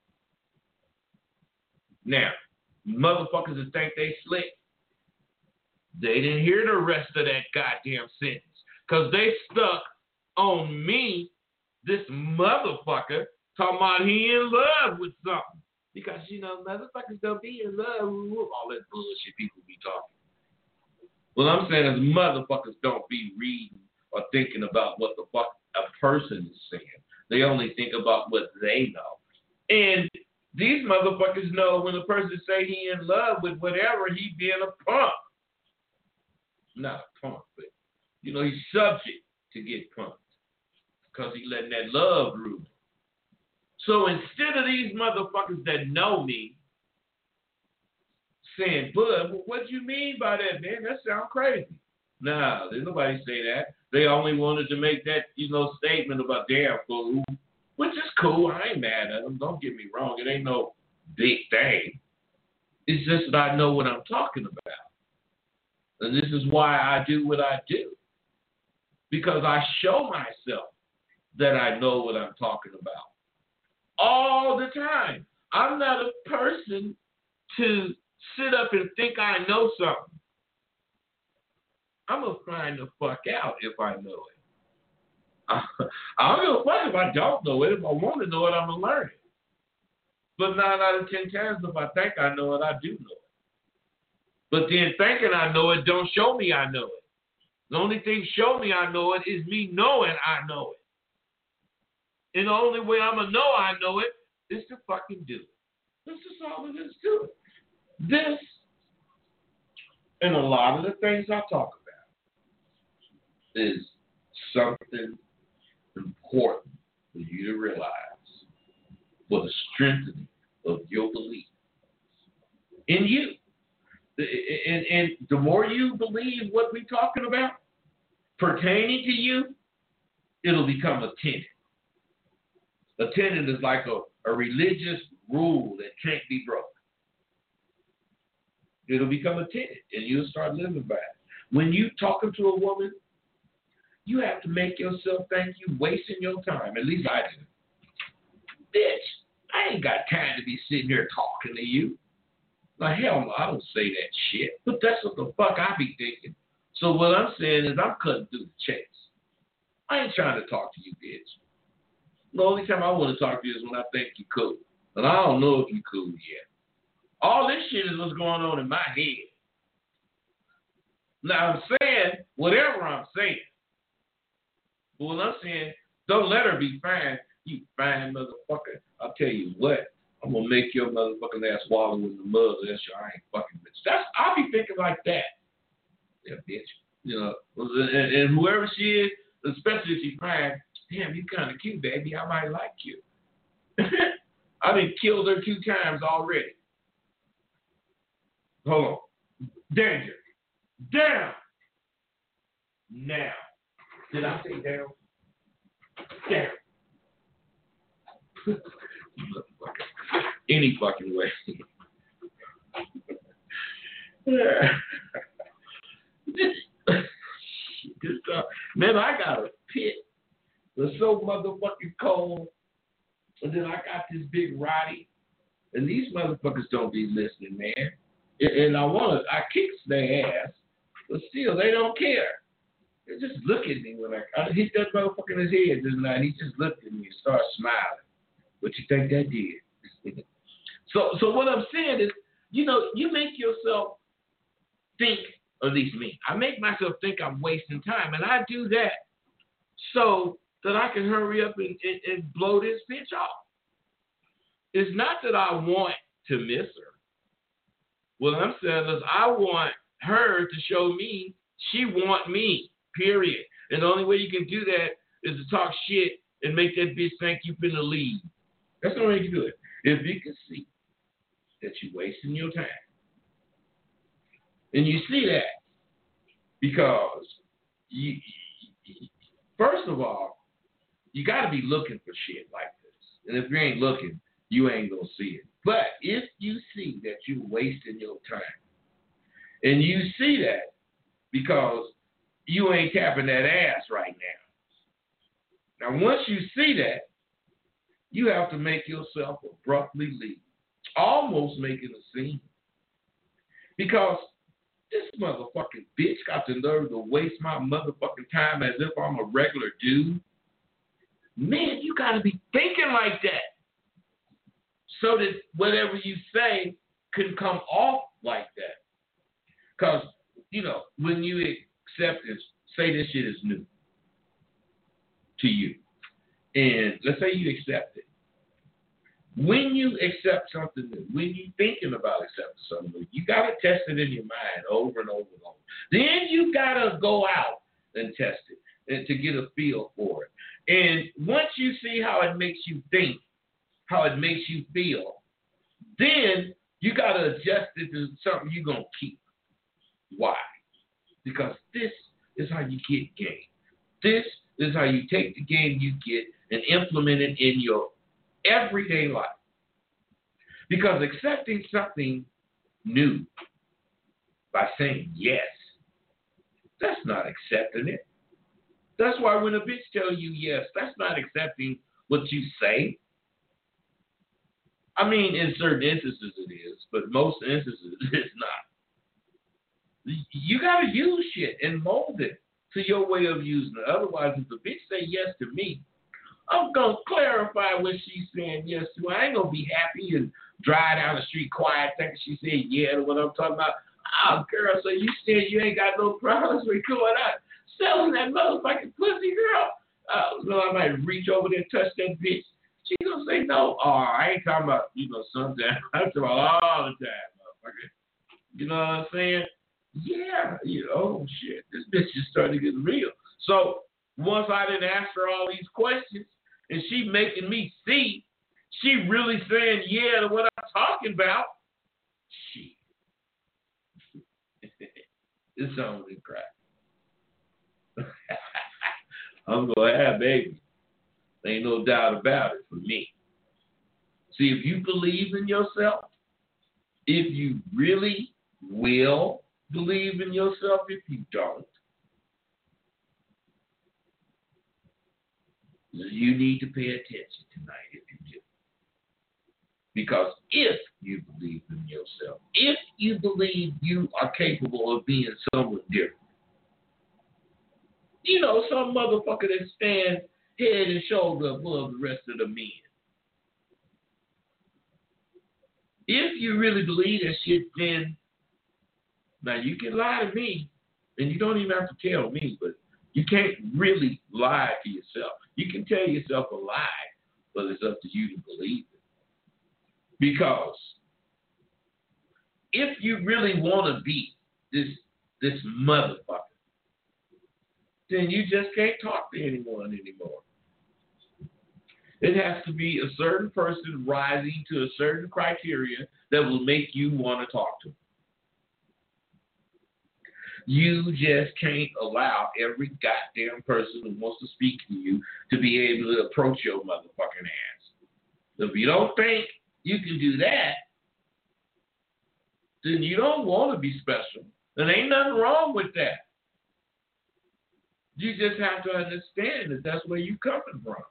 Now, motherfuckers that think they slick, they didn't hear the rest of that goddamn sentence. Because they stuck on me, this motherfucker, talking about he in love with something. Because, you know, motherfuckers don't be in love with all that bullshit people be talking. What I'm saying is motherfuckers don't be reading or thinking about what the fuck a person is saying. They only think about what they know. And these motherfuckers know when a person say he in love with whatever, he being a punk. Not a punk, but, you know, he's subject to get punked because he letting that love rule. So instead of these motherfuckers that know me saying, Bud, well, what do you mean by that, man? That sounds crazy. Nah, there's nobody say that. They only wanted to make that, you know, statement about damn fool, which is cool. I ain't mad at them. Don't get me wrong. It ain't no big thing. It's just that I know what I'm talking about. And this is why I do what I do. Because I show myself that I know what I'm talking about. All the time. I'm not a person to sit up and think I know something. I'm going to find the fuck out if I know it. I don't give a fuck if I don't know it. If I want to know it, I'm going to learn it. But nine out of ten times, if I think I know it, I do know it. But then thinking I know it don't show me I know it. The only thing show me I know it is me knowing I know it. And the only way I'm going to know I know it is to fucking do it. This is all it is to it. This and a lot of the things I talk about is something important for you to realize for the strengthening of your belief in you. And, and the more you believe what we're talking about pertaining to you, it'll become a tenet. A tenet is like a, a religious rule that can't be broken. It'll become a tenet, and you'll start living by it. When you talking to a woman, you have to make yourself think you wasting your time. At least I do. Bitch, I ain't got time to be sitting here talking to you. Like, hell no, I don't say that shit. But that's what the fuck I be thinking. So what I'm saying is I'm cutting through the chase. I ain't trying to talk to you, bitch. The only time I want to talk to you is when I think you're cool. And I don't know if you're cool yet. All this shit is what's going on in my head. Now, I'm saying whatever I'm saying. But what I'm saying, don't let her be fine. You fine motherfucker. I'll tell you what. I'm going to make your motherfucking ass wallow in the mud. That's your I ain't fucking bitch. That's, I'll be thinking like that. Yeah, bitch. You know, and, and whoever she is, especially if she's fine, damn, you kind of cute, baby. I might like you. I've been killed her two times already. Hold on. Danger. Down. Now. Did I say down? Down. Any fucking way. This, uh, man, I got a pit. It's so motherfucking cold. And then I got this big Roddy. And these motherfuckers don't be listening, man. And, and I want to, I kicks their ass. But still, they don't care. They just look at me when I, I hit that motherfucker in his head just now. And he just looked at me and started smiling. What you think that did? so, so what I'm saying is, you know, you make yourself think, or at least me, I make myself think I'm wasting time. And I do that so that I can hurry up and, and, and blow this bitch off. It's not that I want to miss her. What I'm saying is I want her to show me she want me, period. And the only way you can do that is to talk shit and make that bitch think you finna leave. That's the only way you can do it. If you can see that you're wasting your time. And you see that because, you, you, first of all, you got to be looking for shit like this. And if you ain't looking, you ain't going to see it. But if you see that you're wasting your time, and you see that because you ain't tapping that ass right now. Now, once you see that, you have to make yourself abruptly leave, almost making a scene. Because this motherfucking bitch got the nerve to waste my motherfucking time as if I'm a regular dude. Man, you got to be thinking like that so that whatever you say can come off like that. Because, you know, when you accept this, say this shit is new to you. And let's say you accept it. When you accept something new, when you're thinking about accepting something new, you got to test it in your mind over and over and over. Then you got to go out and test it and to get a feel for it. And once you see how it makes you think, how it makes you feel, then you got to adjust it to something you're going to keep. Why? Because this is how you get game. This is how you take the game you get and implement it in your everyday life. Because accepting something new by saying yes, that's not accepting it. That's why when a bitch tell you yes, that's not accepting what you say. I mean, in certain instances it is, but most instances it's not. You got to use shit and mold it to your way of using it. Otherwise, if the bitch say yes to me, I'm going to clarify what she's saying yes to. I ain't going to be happy and drive down the street quiet thinking she said yeah to what I'm talking about. Oh, girl, so you said you ain't got no problems with going out selling that motherfucking pussy, girl? Uh, so I might reach over there and touch that bitch. She going to say no. Oh, I ain't talking about, you know, sometimes. I'm talking about all the time, motherfucker. You know what I'm saying? Yeah, you know, oh, shit. This bitch is starting to get real. So once I didn't ask her all these questions, and she making me see, she really saying yeah to what I'm talking about, shit. It's only crack. I'm going to have baby. Ain't no doubt about it for me. See, if you believe in yourself, if you really, will believe in yourself. If you don't, you need to pay attention tonight if you do. Because if you believe in yourself, if you believe you are capable of being someone different, you know, some motherfucker that stands head and shoulder above the rest of the men. If you really believe that shit, then now you can lie to me, and you don't even have to tell me, but you can't really lie to yourself. You can tell yourself a lie, but it's up to you to believe it. Because if you really want to be this this motherfucker, then you just can't talk to anyone anymore. It has to be a certain person rising to a certain criteria that will make you want to talk to them. You just can't allow every goddamn person who wants to speak to you to be able to approach your motherfucking ass. If you don't think you can do that, then you don't want to be special. There ain't nothing wrong with that. You just have to understand that that's where you're coming from.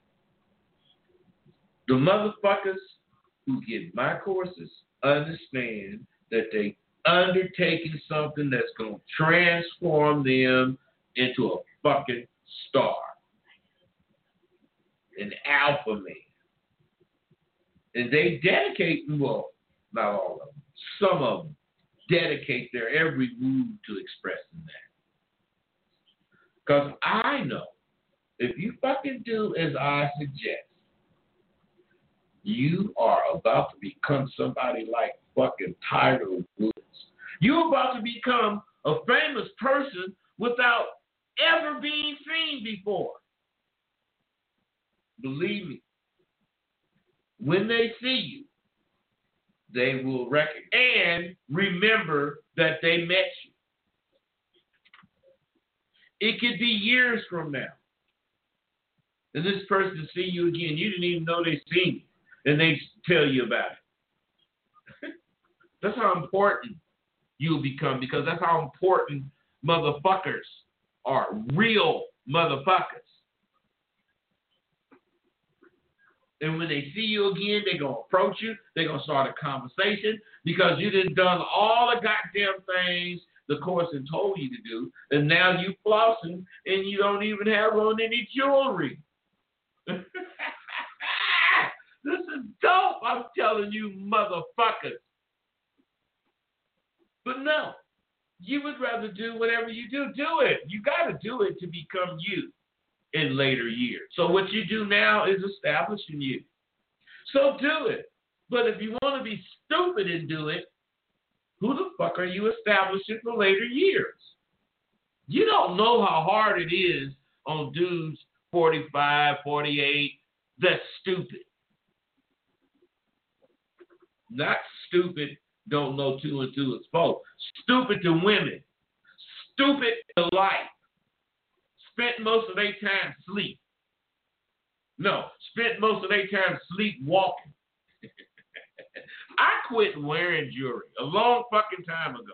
The motherfuckers who get my courses understand that they undertaking something that's going to transform them into a fucking star. An alpha man. And they dedicate, well, not all of them, some of them dedicate their every move to expressing that. Because I know if you fucking do as I suggest, you are about to become somebody like fucking Tiger Woods. You're about to become a famous person without ever being seen before. Believe me, when they see you, they will recognize and remember that they met you. It could be years from now. And this person see you again. You didn't even know they seen you. And they tell you about it. That's how important you'll become, because that's how important motherfuckers are. Real motherfuckers. And when they see you again, they're going to approach you. They're going to start a conversation because you done done all the goddamn things the course had told you to do. And now you flossing and you don't even have on any jewelry. This is dope, I'm telling you, motherfuckers. But no, you would rather do whatever you do. Do it. You got to do it to become you in later years. So what you do now is establishing you. So do it. But if you want to be stupid and do it, who the fuck are you establishing for later years? You don't know how hard it is on dudes forty-five, forty-eight that's stupid. Not stupid, don't know two and two is four. Stupid to women. Stupid to life. Spent most of their time sleep. No, spent most of their time sleepwalking. I quit wearing jewelry a long fucking time ago.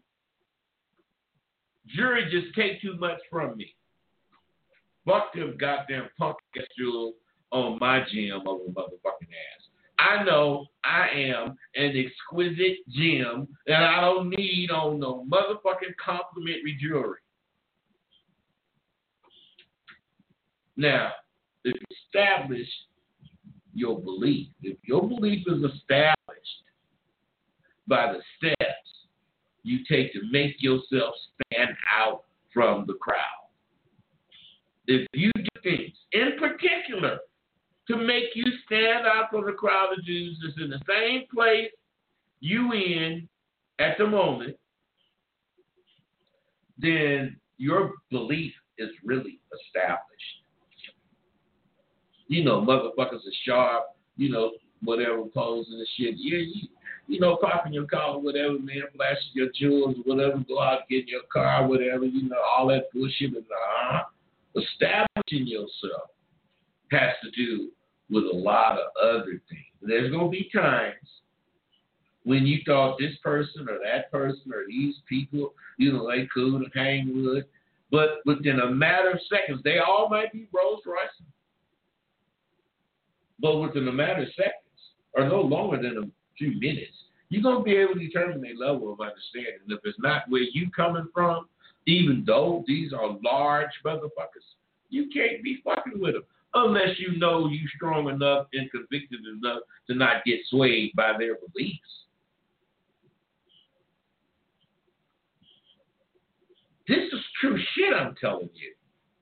Jewelry just take too much from me. Fuck them goddamn punk ass jewels on my gem of a motherfucking ass. I know I am an exquisite gem and I don't need on no motherfucking complimentary jewelry. Now, if you establish your belief, if your belief is established by the steps you take to make yourself stand out from the crowd, if you do things in particular to make you stand out from the crowd of Jews that's in the same place you in at the moment, then your belief is really established. You know, motherfuckers are sharp, you know, whatever, posing and shit. Yeah, you, you know, popping your collar, whatever, man, flashing your jewels, whatever, go out and get in your car, whatever, you know, all that bullshit. And uh, establishing yourself has to do with a lot of other things. There's going to be times when you thought this person or that person or these people, you know, they cool to hang with. But within a matter of seconds, they all might be Rolls Royce. But within a matter of seconds, or no longer than a few minutes, you're going to be able to determine their level of understanding. If it's not where you coming from, even though these are large motherfuckers, you can't be fucking with them unless you know you strong enough and convicted enough to not get swayed by their beliefs. This is true shit I'm telling you.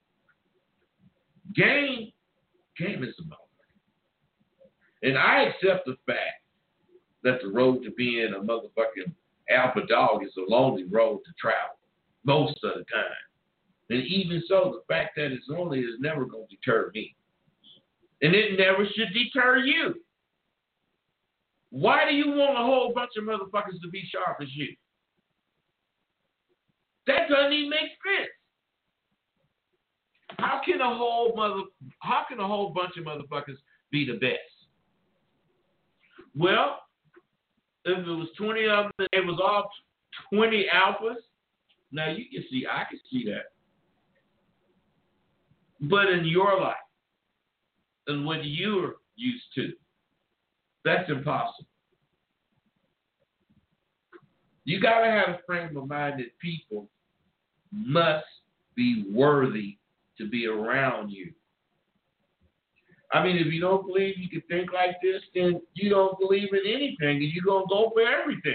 Game, game is the motherfucker. And I accept the fact that the road to being a motherfucking alpha dog is a lonely road to travel most of the time. And even so, the fact that it's lonely is never going to deter me. And it never should deter you. Why do you want a whole bunch of motherfuckers to be sharp as you? That doesn't even make sense. How can a whole mother? How can a whole bunch of motherfuckers be the best? Well, if it was twenty of them, it was all twenty alphas. Now you can see, I can see that. But in your life, and what you're used to, that's impossible. You got to have a frame of mind that people must be worthy to be around you. I mean, if you don't believe you can think like this, then you don't believe in anything, and you're going to go for everything.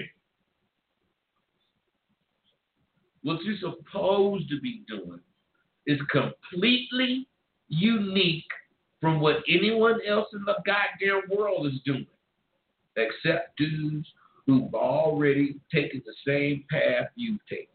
What you're supposed to be doing is completely unique from what anyone else in the goddamn world is doing, except dudes who've already taken the same path you've taken.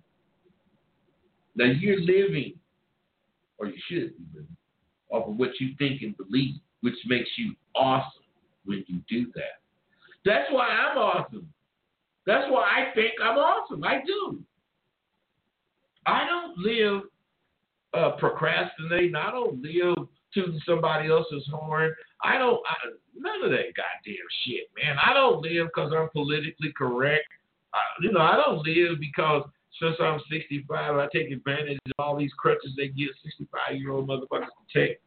Now you're living, or you should be living, off of what you think and believe, which makes you awesome when you do that. That's why I'm awesome. That's why I think I'm awesome. I do. I don't live uh, procrastinating. I don't live tooting somebody else's horn. I don't, I, none of that goddamn shit, man. I don't live because I'm politically correct. I, you know, I don't live because since I'm sixty-five, I take advantage of all these crutches they get sixty-five-year-old motherfuckers to take.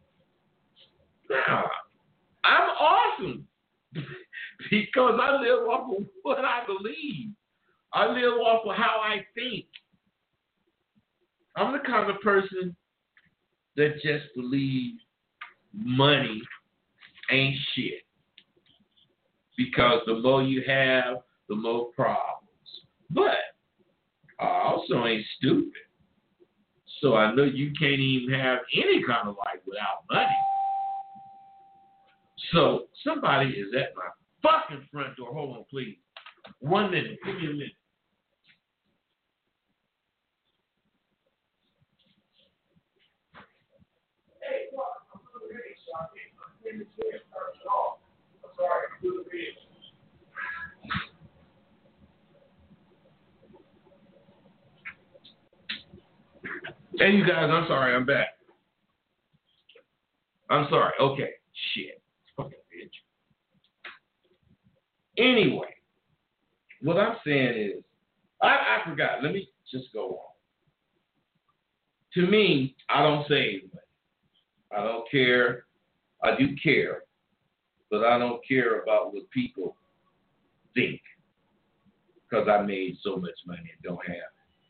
Nah, I'm awesome because I live off of what I believe. I live off of how I think. I'm the kind of person that just believes money ain't shit. Because the more you have, the more problems. But I also ain't stupid. So I know you can't even have any kind of life without money. So somebody is at my fucking front door. Hold on, please. One minute. Give me a minute. Hey, what? I'm doing the radio, so I can't. I'm in the chair. Turn it off. I'm sorry. I'm doing the radio. Hey, you guys, I'm sorry, I'm back. I'm sorry. Okay. Shit. Fucking bitch. Anyway, what I'm saying is, I, I forgot. Let me just go on. To me, I don't save money. I don't care. I do care, but I don't care about what people think because I made so much money and don't have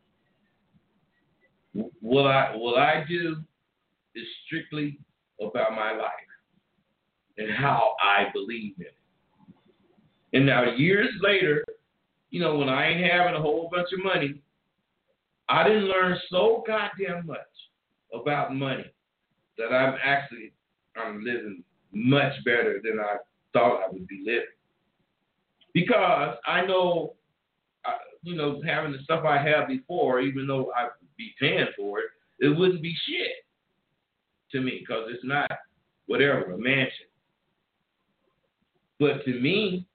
it. What I what I do is strictly about my life and how I believe in it. And now years later, you know, when I ain't having a whole bunch of money, I didn't learn so goddamn much about money that I'm actually I'm living much better than I thought I would be living. Because I know, uh, you know, having the stuff I had before, even though I be paying for it, it wouldn't be shit to me because it's not whatever, a mansion. But to me,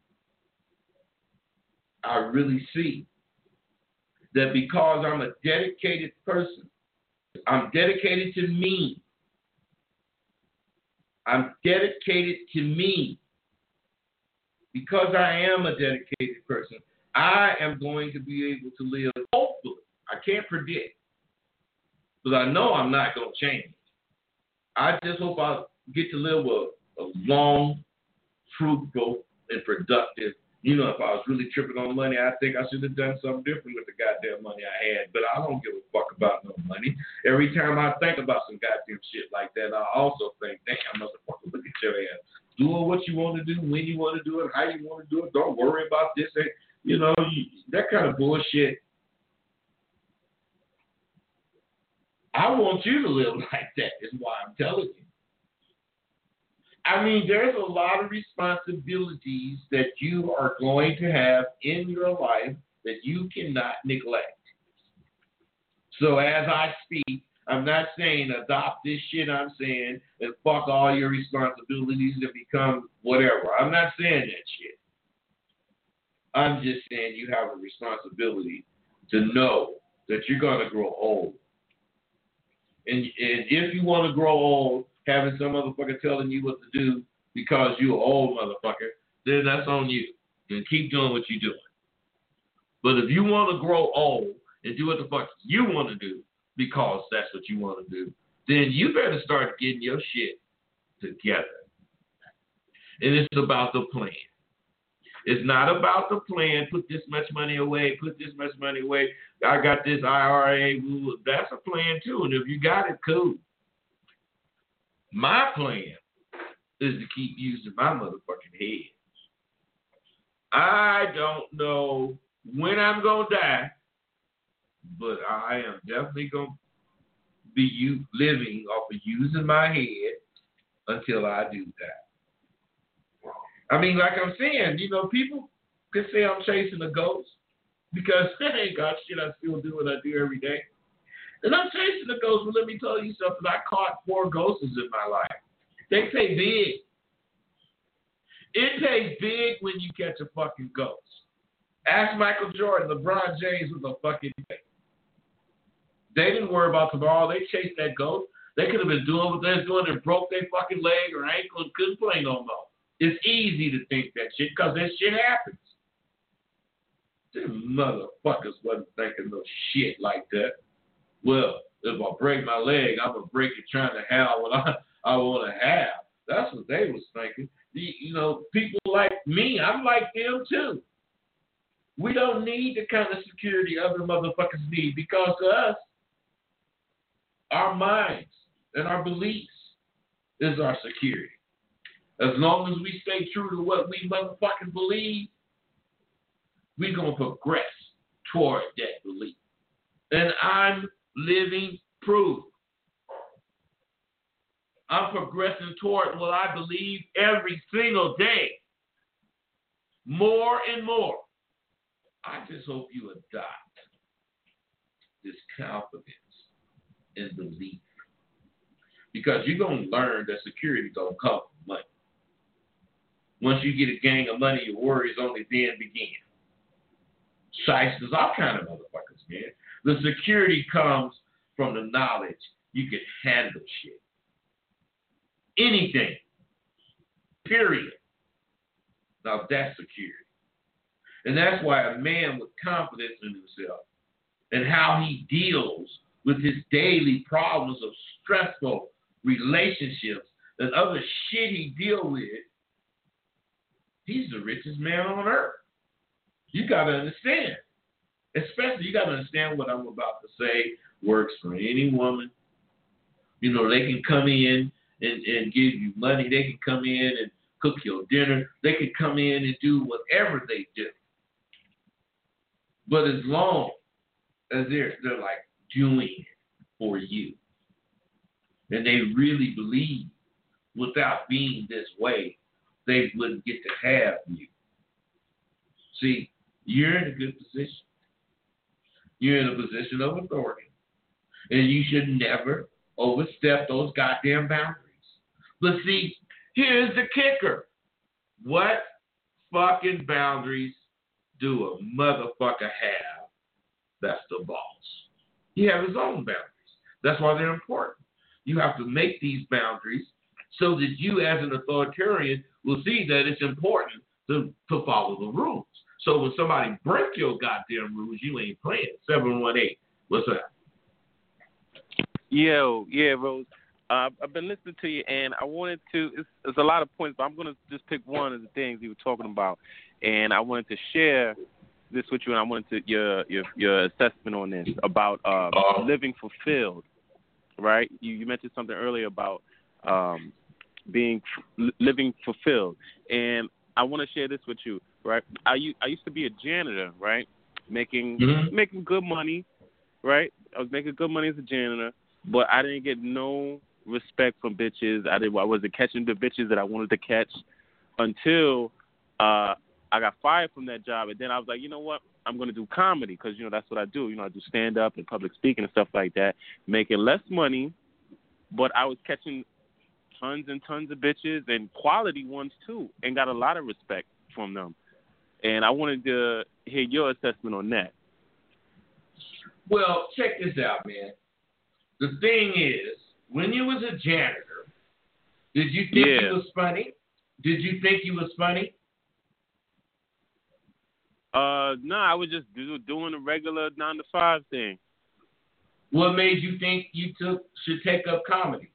I really see that because I'm a dedicated person, I'm dedicated to me. I'm dedicated to me. because I am a dedicated person, I am going to be able to live, hopefully. I can't predict, because I know I'm not going to change. I just hope I get to live a, a long, fruitful, and productive. You know, if I was really tripping on money, I think I should have done something different with the goddamn money I had. But I don't give a fuck about no money. Every time I think about some goddamn shit like that, I also think, damn, motherfucker, look at your ass. Do what you want to do, when you want to do it, how you want to do it. Don't worry about this. You know, you, that kind of bullshit. I want you to live like that, is why I'm telling you. I mean, there's a lot of responsibilities that you are going to have in your life that you cannot neglect. So as I speak, I'm not saying adopt this shit I'm saying and fuck all your responsibilities and become whatever. I'm not saying that shit. I'm just saying you have a responsibility to know that you're going to grow old. And, and if you want to grow old, having some motherfucker telling you what to do because you're an old motherfucker, then that's on you. And keep doing what you're doing. But if you want to grow old and do what the fuck you want to do because that's what you want to do, then you better start getting your shit together. And it's about the plan. It's not about the plan, put this much money away, put this much money away. I got this I R A. That's a plan too. And if you got it, cool. My plan is to keep using my motherfucking head. I don't know when I'm going to die, but I am definitely going to be you, living off of using my head until I do that. I mean, like I'm saying, you know, people can say I'm chasing a ghost because, hey, God, shit, I still do what I do every day. And I'm chasing the ghosts, but let me tell you something. I caught four ghosts in my life. They pay big. It pays big when you catch a fucking ghost. Ask Michael Jordan, LeBron James was a fucking thing. They didn't worry about tomorrow. They chased that ghost. They could have been doing what they was doing and broke their fucking leg or ankle and couldn't play no more. It's easy to think that shit because that shit happens. Them motherfuckers wasn't thinking no shit like that. Well, if I break my leg, I'm going to break it trying to have what I, I want to have. That's what they was thinking. The, you know, people like me, I'm like them too. We don't need the kind of security other motherfuckers need because to us, our minds and our beliefs is our security. As long as we stay true to what we motherfucking believe, we're going to progress toward that belief. And I'm living proof. I'm progressing toward what I believe every single day. More and more. I just hope you adopt this confidence and belief. Because you're going to learn that security don't come from money. Once you get a gang of money, your worries only then begin. Shysters, all kind of motherfuckers, man. The security comes from the knowledge you can handle shit. Anything. Period. Now that's security. And that's why a man with confidence in himself and how he deals with his daily problems of stressful relationships and other shit he deals with, he's the richest man on earth. You got to understand. Especially, you got to understand what I'm about to say works for any woman. You know, they can come in and, and give you money. They can come in and cook your dinner. They can come in and do whatever they do. But as long as they're, they're like doing it for you, and they really believe without being this way, they wouldn't get to have you. See, you're in a good position. You're in a position of authority. And you should never overstep those goddamn boundaries. But see, here's the kicker. What fucking boundaries do a motherfucker have that's the boss? He has his own boundaries. That's why they're important. You have to make these boundaries so that you as an authoritarian will see that it's important to, to follow the rules. So when somebody break your goddamn rules, you ain't playing. seven one eight, what's up? Yo, yeah, Rose. Uh, I've been listening to you, and I wanted to. It's, it's a lot of points, but I'm going to just pick one of the things you were talking about, and I wanted to share this with you, and I wanted to your your your assessment on this about uh, uh, living fulfilled. Right? You you mentioned something earlier about um, being living fulfilled, and I want to share this with you. Right? I I used to be a janitor, right? Making mm-hmm. making good money, right? I was making good money as a janitor, but I didn't get no respect from bitches. I did. I wasn't catching the bitches that I wanted to catch until uh, I got fired from that job. And then I was like, you know what? I'm going to do comedy because, you know, that's what I do. You know, I do stand-up and public speaking and stuff like that, making less money, but I was catching tons and tons of bitches and quality ones too, and got a lot of respect from them. And I wanted to hear your assessment on that. Well, check this out, man. The thing is, when you was a janitor, did you think yeah. you was funny? Did you think you was funny? Uh, no, I was just do, doing a regular nine to five thing. What made you think you took should take up comedy?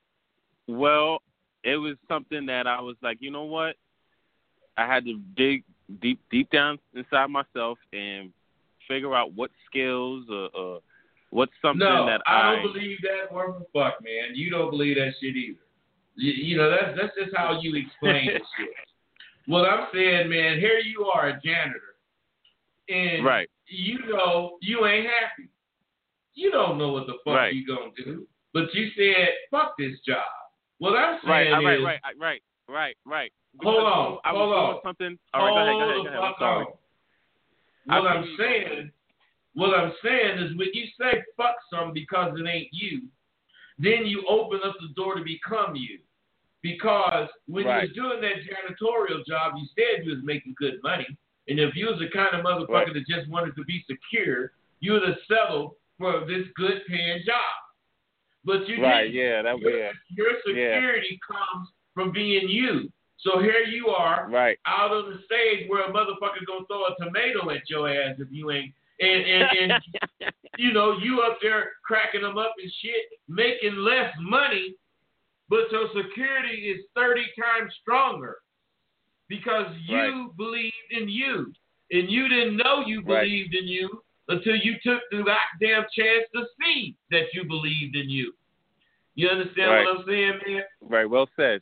Well, it was something that I was like, you know what? I had to dig deep, deep down inside myself and figure out what skills or. Uh, What's something no, that I... I... don't believe that word for fuck, man. You don't believe that shit either. You, you know, that's, that's just how you explain this shit. What I'm saying, man, here you are, a janitor. And right. you know you ain't happy. You don't know what the fuck right. you gonna do. But you said, fuck this job. What I'm saying right, is... Right, right, right, right, right. Because hold on, I was hold doing on. Something... All right, hold go ahead, go ahead, go ahead. I'm sorry. What I I'm saying... What I'm saying is when you say fuck something because it ain't you, then you open up the door to become you. Because when right. you was doing that janitorial job, you said you was making good money. And if you was the kind of motherfucker right. that just wanted to be secure, you would have settled for this good paying job. But you right, didn't. Yeah, that, your, yeah. your security yeah. comes from being you. So here you are right. out on the stage where a motherfucker gonna throw a tomato at your ass if you ain't And, and, and you know, you up there cracking them up and shit, making less money, but your security is thirty times stronger because you right. believed in you. And you didn't know you believed right. in you until you took the goddamn chance to see that you believed in you. You understand right. what I'm saying, man? Right, well said.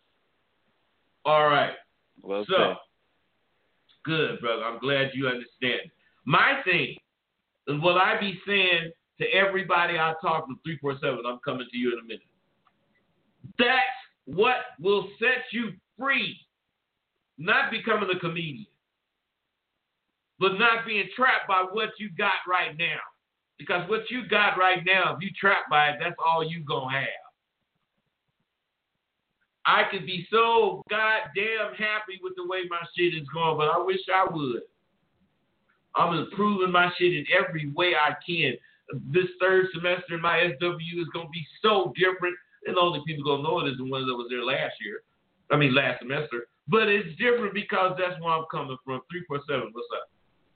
All right. Well so, said. Good, brother. I'm glad you understand. My thing, and what I be saying to everybody I talk to, three four seven, I'm coming to you in a minute. That's what will set you free. Not becoming a comedian, but not being trapped by what you got right now. Because what you got right now, if you trapped by it, that's all you gonna have. I could be so goddamn happy with the way my shit is going, but I wish I would. I'm improving my shit in every way I can. This third semester in my S W is going to be so different. And the only people going to know it is the ones that was there last year. I mean, last semester. But it's different because that's where I'm coming from. three four seven, what's up?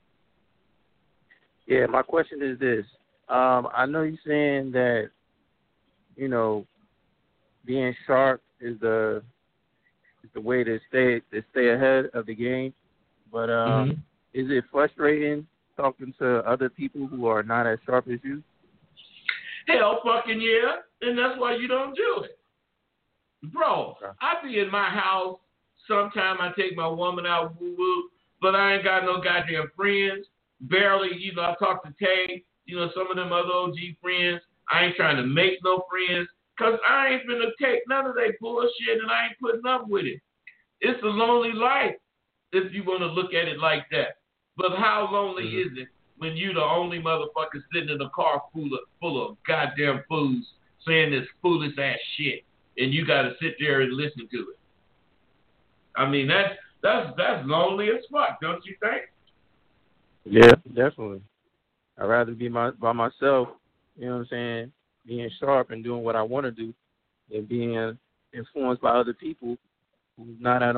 Yeah, my question is this. Um, I know you're saying that, you know, being sharp is the is the way to stay to stay ahead of the game. But um mm-hmm. Is it frustrating talking to other people who are not as sharp as you? Hell fucking yeah. And that's why you don't do it. Bro, okay. I be in my house. Sometime I take my woman out woo-woo, but I ain't got no goddamn friends. Barely, you know, I talk to Tay, you know, some of them other O G friends. I ain't trying to make no friends because I ain't finna take none of that bullshit and I ain't putting up with it. It's a lonely life if you want to look at it like that. But how lonely mm-hmm. is it when you the only motherfucker sitting in a car full of, full of goddamn fools saying this foolish ass shit and you got to sit there and listen to it? I mean, that's that's that's lonely as fuck, don't you think? Yeah, definitely. I'd rather be my, by myself, you know what I'm saying, being sharp and doing what I want to do than being influenced by other people who's not out on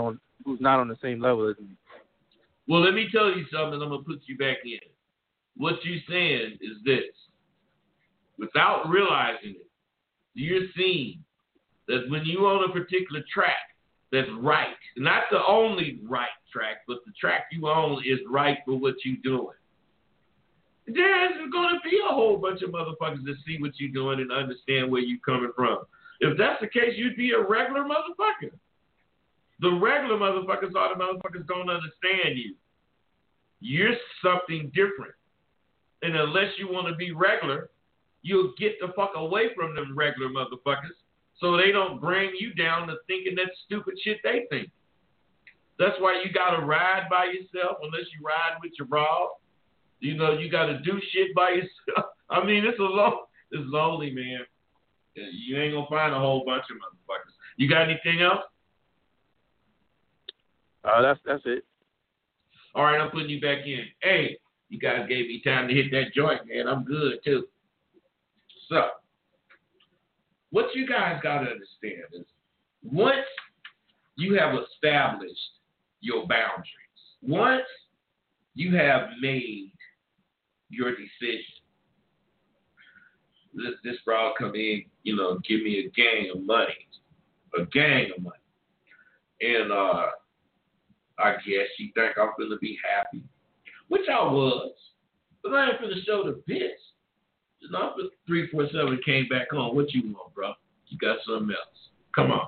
who's not on the same level as me. Well, let me tell you something. I'm gonna put you back in. What you're saying is this: without realizing it, you're seeing that when you're on a particular track that's right, not the only right track, but the track you on is right for what you're doing. There's going to be a whole bunch of motherfuckers that see what you're doing and understand where you're coming from. If that's the case, you'd be a regular motherfucker. The regular motherfuckers are the motherfuckers don't understand you. You're something different. And unless you want to be regular, you'll get the fuck away from them regular motherfuckers so they don't bring you down to thinking that stupid shit they think. That's why you got to ride by yourself unless you ride with your bra. You know, you got to do shit by yourself. I mean, it's a lo- it's lonely, man. You ain't going to find a whole bunch of motherfuckers. You got anything else? Uh, that's that's it. All right, I'm putting you back in. Hey, you guys gave me time to hit that joint, man. I'm good, too. So, what you guys got to understand is once you have established your boundaries, once you have made your decision, this, this broad come in, you know, give me a gang of money, a gang of money. And uh, I guess she think I'm going to be happy, which I was. But I ain't for the show the bitch. You know, three four seven came back on. What you want, bro? You got something else. Come on.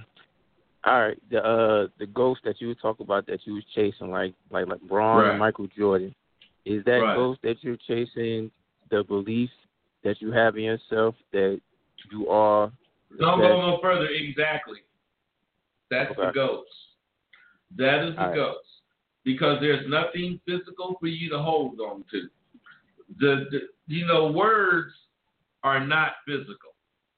All right. The uh the ghost that you talk about that you was chasing, like like like Braun Right. and Michael Jordan, is that Right. ghost that you're chasing the belief that you have in yourself that you are? Don't that, go no further. Exactly. That's Okay. the ghost. That is the All right. ghost. Because there's nothing physical for you to hold on to. The, the you know, words are not physical,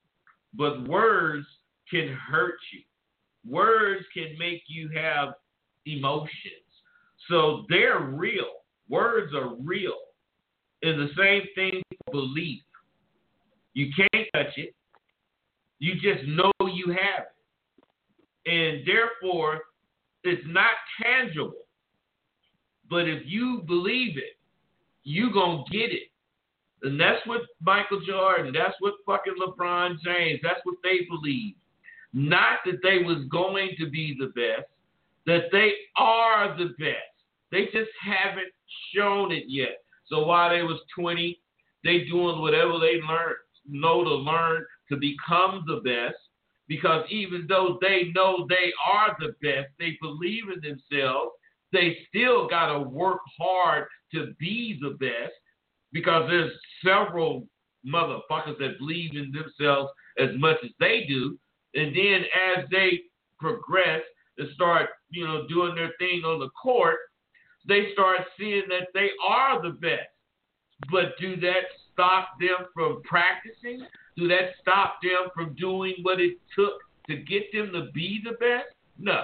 but words can hurt you. Words can make you have emotions. So they're real. Words are real. And the same thing for belief. You can't touch it. You just know you have it. And therefore, it's not tangible. But if you believe it, you going to get it. And that's what Michael Jordan, that's what fucking LeBron James, that's what they believe. Not that they was going to be the best, that they are the best. They just haven't shown it yet. So while they was twenty, they doing whatever they learn, know to learn to become the best. Because even though they know they are the best, they believe in themselves, they still got to work hard to be the best. Because there's several motherfuckers that believe in themselves as much as they do. And then as they progress and start, you know, doing their thing on the court, they start seeing that they are the best. But do that stop them from practicing? Do that stop them from doing what it took to get them to be the best? No,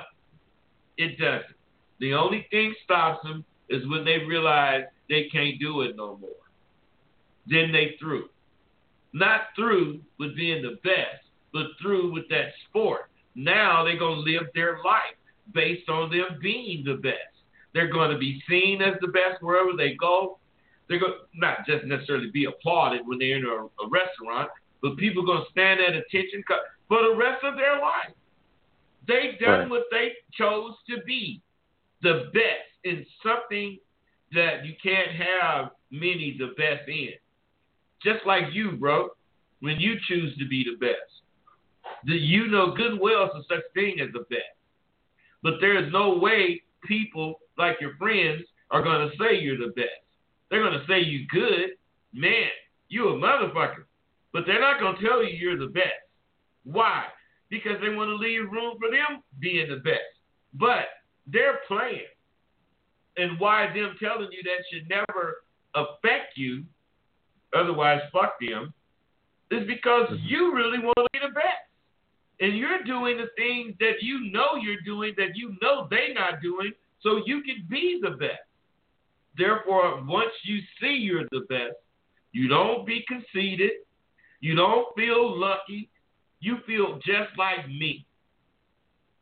it doesn't. The only thing stops them is when they realize they can't do it no more. Then they through. Not through with being the best, but through with that sport. Now they're going to live their life based on them being the best. They're going to be seen as the best wherever they go. They're going to not just necessarily be applauded when they enter a, a restaurant, but people are going to stand at attention for the rest of their life. They've done Right. what they chose to be, the best in something that you can't have many the best in. Just like you, bro, when you choose to be the best. The, you know good and well there's such thing as the best. But there is no way people like your friends are going to say you're the best. They're going to say you good. Man, you a motherfucker. But they're not going to tell you you're the best. Why? Because they want to leave room for them being the best. But they're playing. And why them telling you that should never affect you, otherwise fuck them, is because you really want to be the best. And you're doing the things that you know you're doing that you know they're not doing so you can be the best. Therefore, once you see you're the best, you don't be conceited. You don't feel lucky. You feel just like me.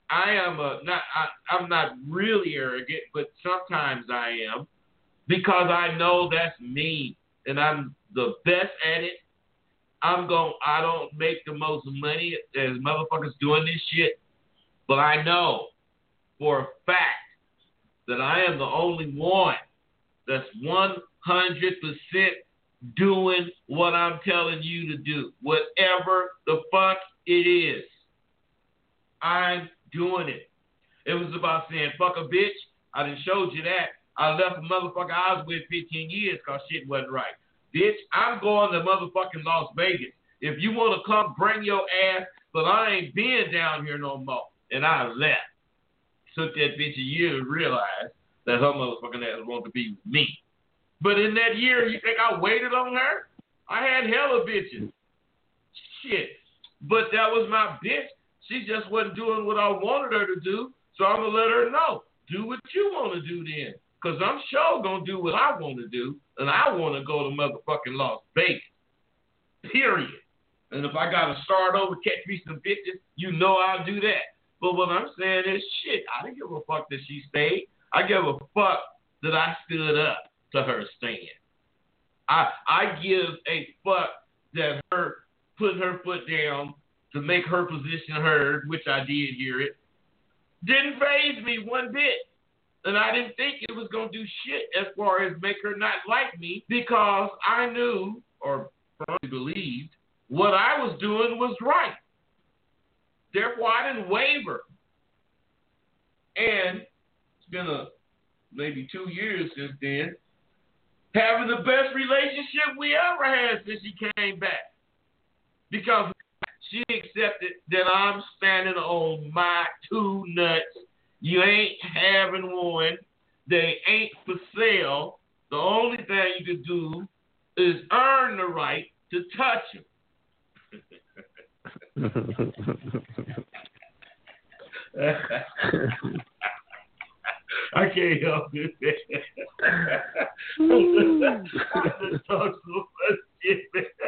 I am a not. I, I'm not really arrogant, but sometimes I am because I know that's me, and I'm the best at it. I'm going. I don't make the most money as motherfuckers doing this shit, but I know for a fact that I am the only one that's one hundred percent doing what I'm telling you to do, whatever the fuck it is. I'm doing it. It was about saying, fuck a bitch. I done showed you that. I left a motherfucker I was with fifteen years because shit wasn't right. Bitch, I'm going to motherfucking Las Vegas. If you want to come, bring your ass, but I ain't being down here no more. And I left. Took that bitch a year to realize that her motherfucking ass wanted to be with me. But in that year, you think I waited on her? I had hella bitches. Shit. But that was my bitch. She just wasn't doing what I wanted her to do, so I'm going to let her know. Do what you want to do then. Because I'm sure going to do what I want to do, and I want to go to motherfucking Las Vegas. Period. And if I got to start over, catch me some bitches, you know I'll do that. But what I'm saying is, shit, I didn't give a fuck that she stayed. I give a fuck that I stood up to her stand. I I give a fuck that her put her foot down to make her position heard, which I did hear it, didn't faze me one bit. And I didn't think it was going to do shit as far as make her not like me because I knew or firmly believed what I was doing was right. Therefore, I didn't waver. And it's been a maybe two years since then, having the best relationship we ever had since she came back. Because she accepted that I'm standing on my two nuts. You ain't having one. They ain't for sale. The only thing you can do is earn the right to touch them. I can't help it. I just talk so much shit.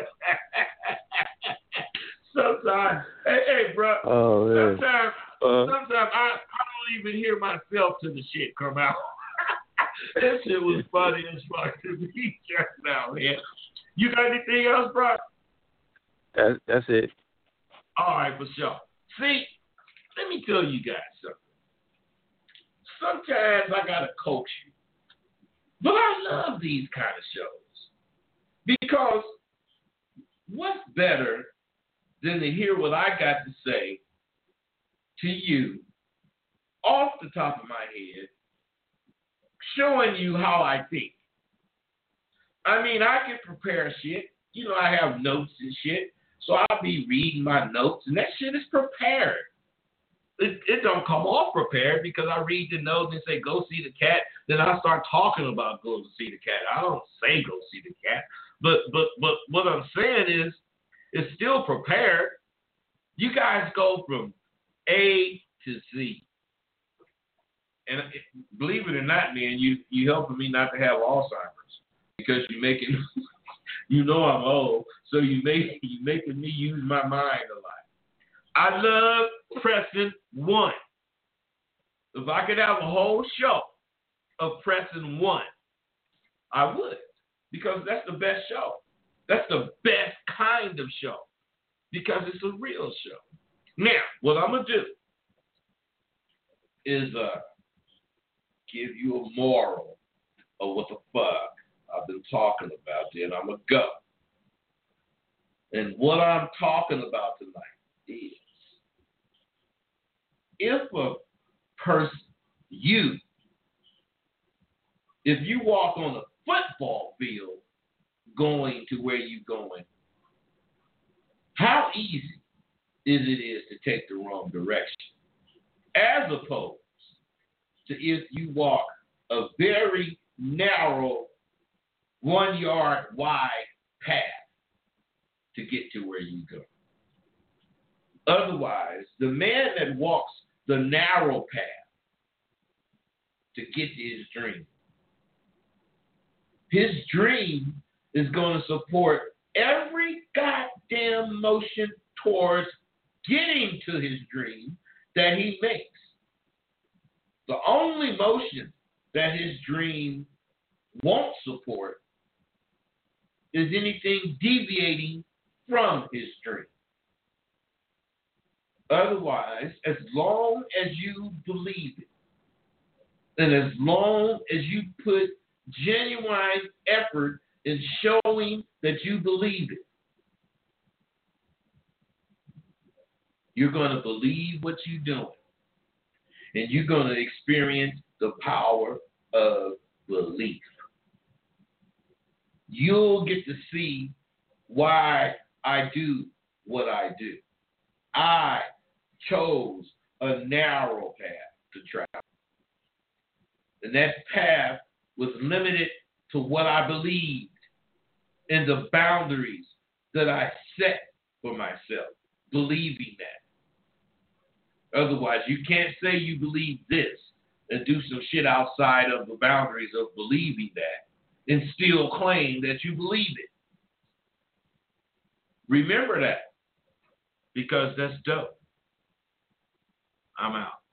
Sometimes, hey, hey, bro. Oh, man. Sometimes, uh, sometimes I, I don't even hear myself till the shit come out. That shit was funny as fuck to me just now, man. You got anything else, bro? That's that's it. All right, for sure. See, let me tell you guys something. Sometimes I gotta coach you, but I love these kind of shows because what's better than to hear what I got to say to you off the top of my head, showing you how I think. I mean, I can prepare shit. You know, I have notes and shit, so I'll be reading my notes, and that shit is prepared. It, it don't come off prepared because I read the notes and say, go see the cat. Then I start talking about go to see the cat. I don't say go see the cat. But but but what I'm saying is, it's still prepared. You guys go from A to Z. And believe it or not, man, you you helping me not to have Alzheimer's because you're making, you know I'm old, so you make you making me use my mind a lot. I love pressing one. If I could have a whole show of pressing one, I would, because that's the best show. That's the best kind of show because it's a real show. Now, what I'm gonna do is uh, give you a moral of what the fuck I've been talking about. Then I'm gonna go. And what I'm talking about tonight is, if a person, you, if you walk on a football field going to where you're going, how easy is it is to take the wrong direction, as opposed to if you walk a very narrow, one yard wide path to get to where you go. Otherwise, the man that walks the narrow path to get to his dream, his dream is going to support every goddamn motion towards getting to his dream that he makes. The only motion that his dream won't support is anything deviating from his dream. Otherwise, as long as you believe it, and as long as you put genuine effort in showing that you believe it, you're going to believe what you're doing. And you're going to experience the power of belief. You'll get to see why I do what I do. I chose a narrow path to travel. And that path was limited to what I believed and the boundaries that I set for myself, believing that. Otherwise, you can't say you believe this and do some shit outside of the boundaries of believing that and still claim that you believe it. Remember that, because that's dope. I'm out.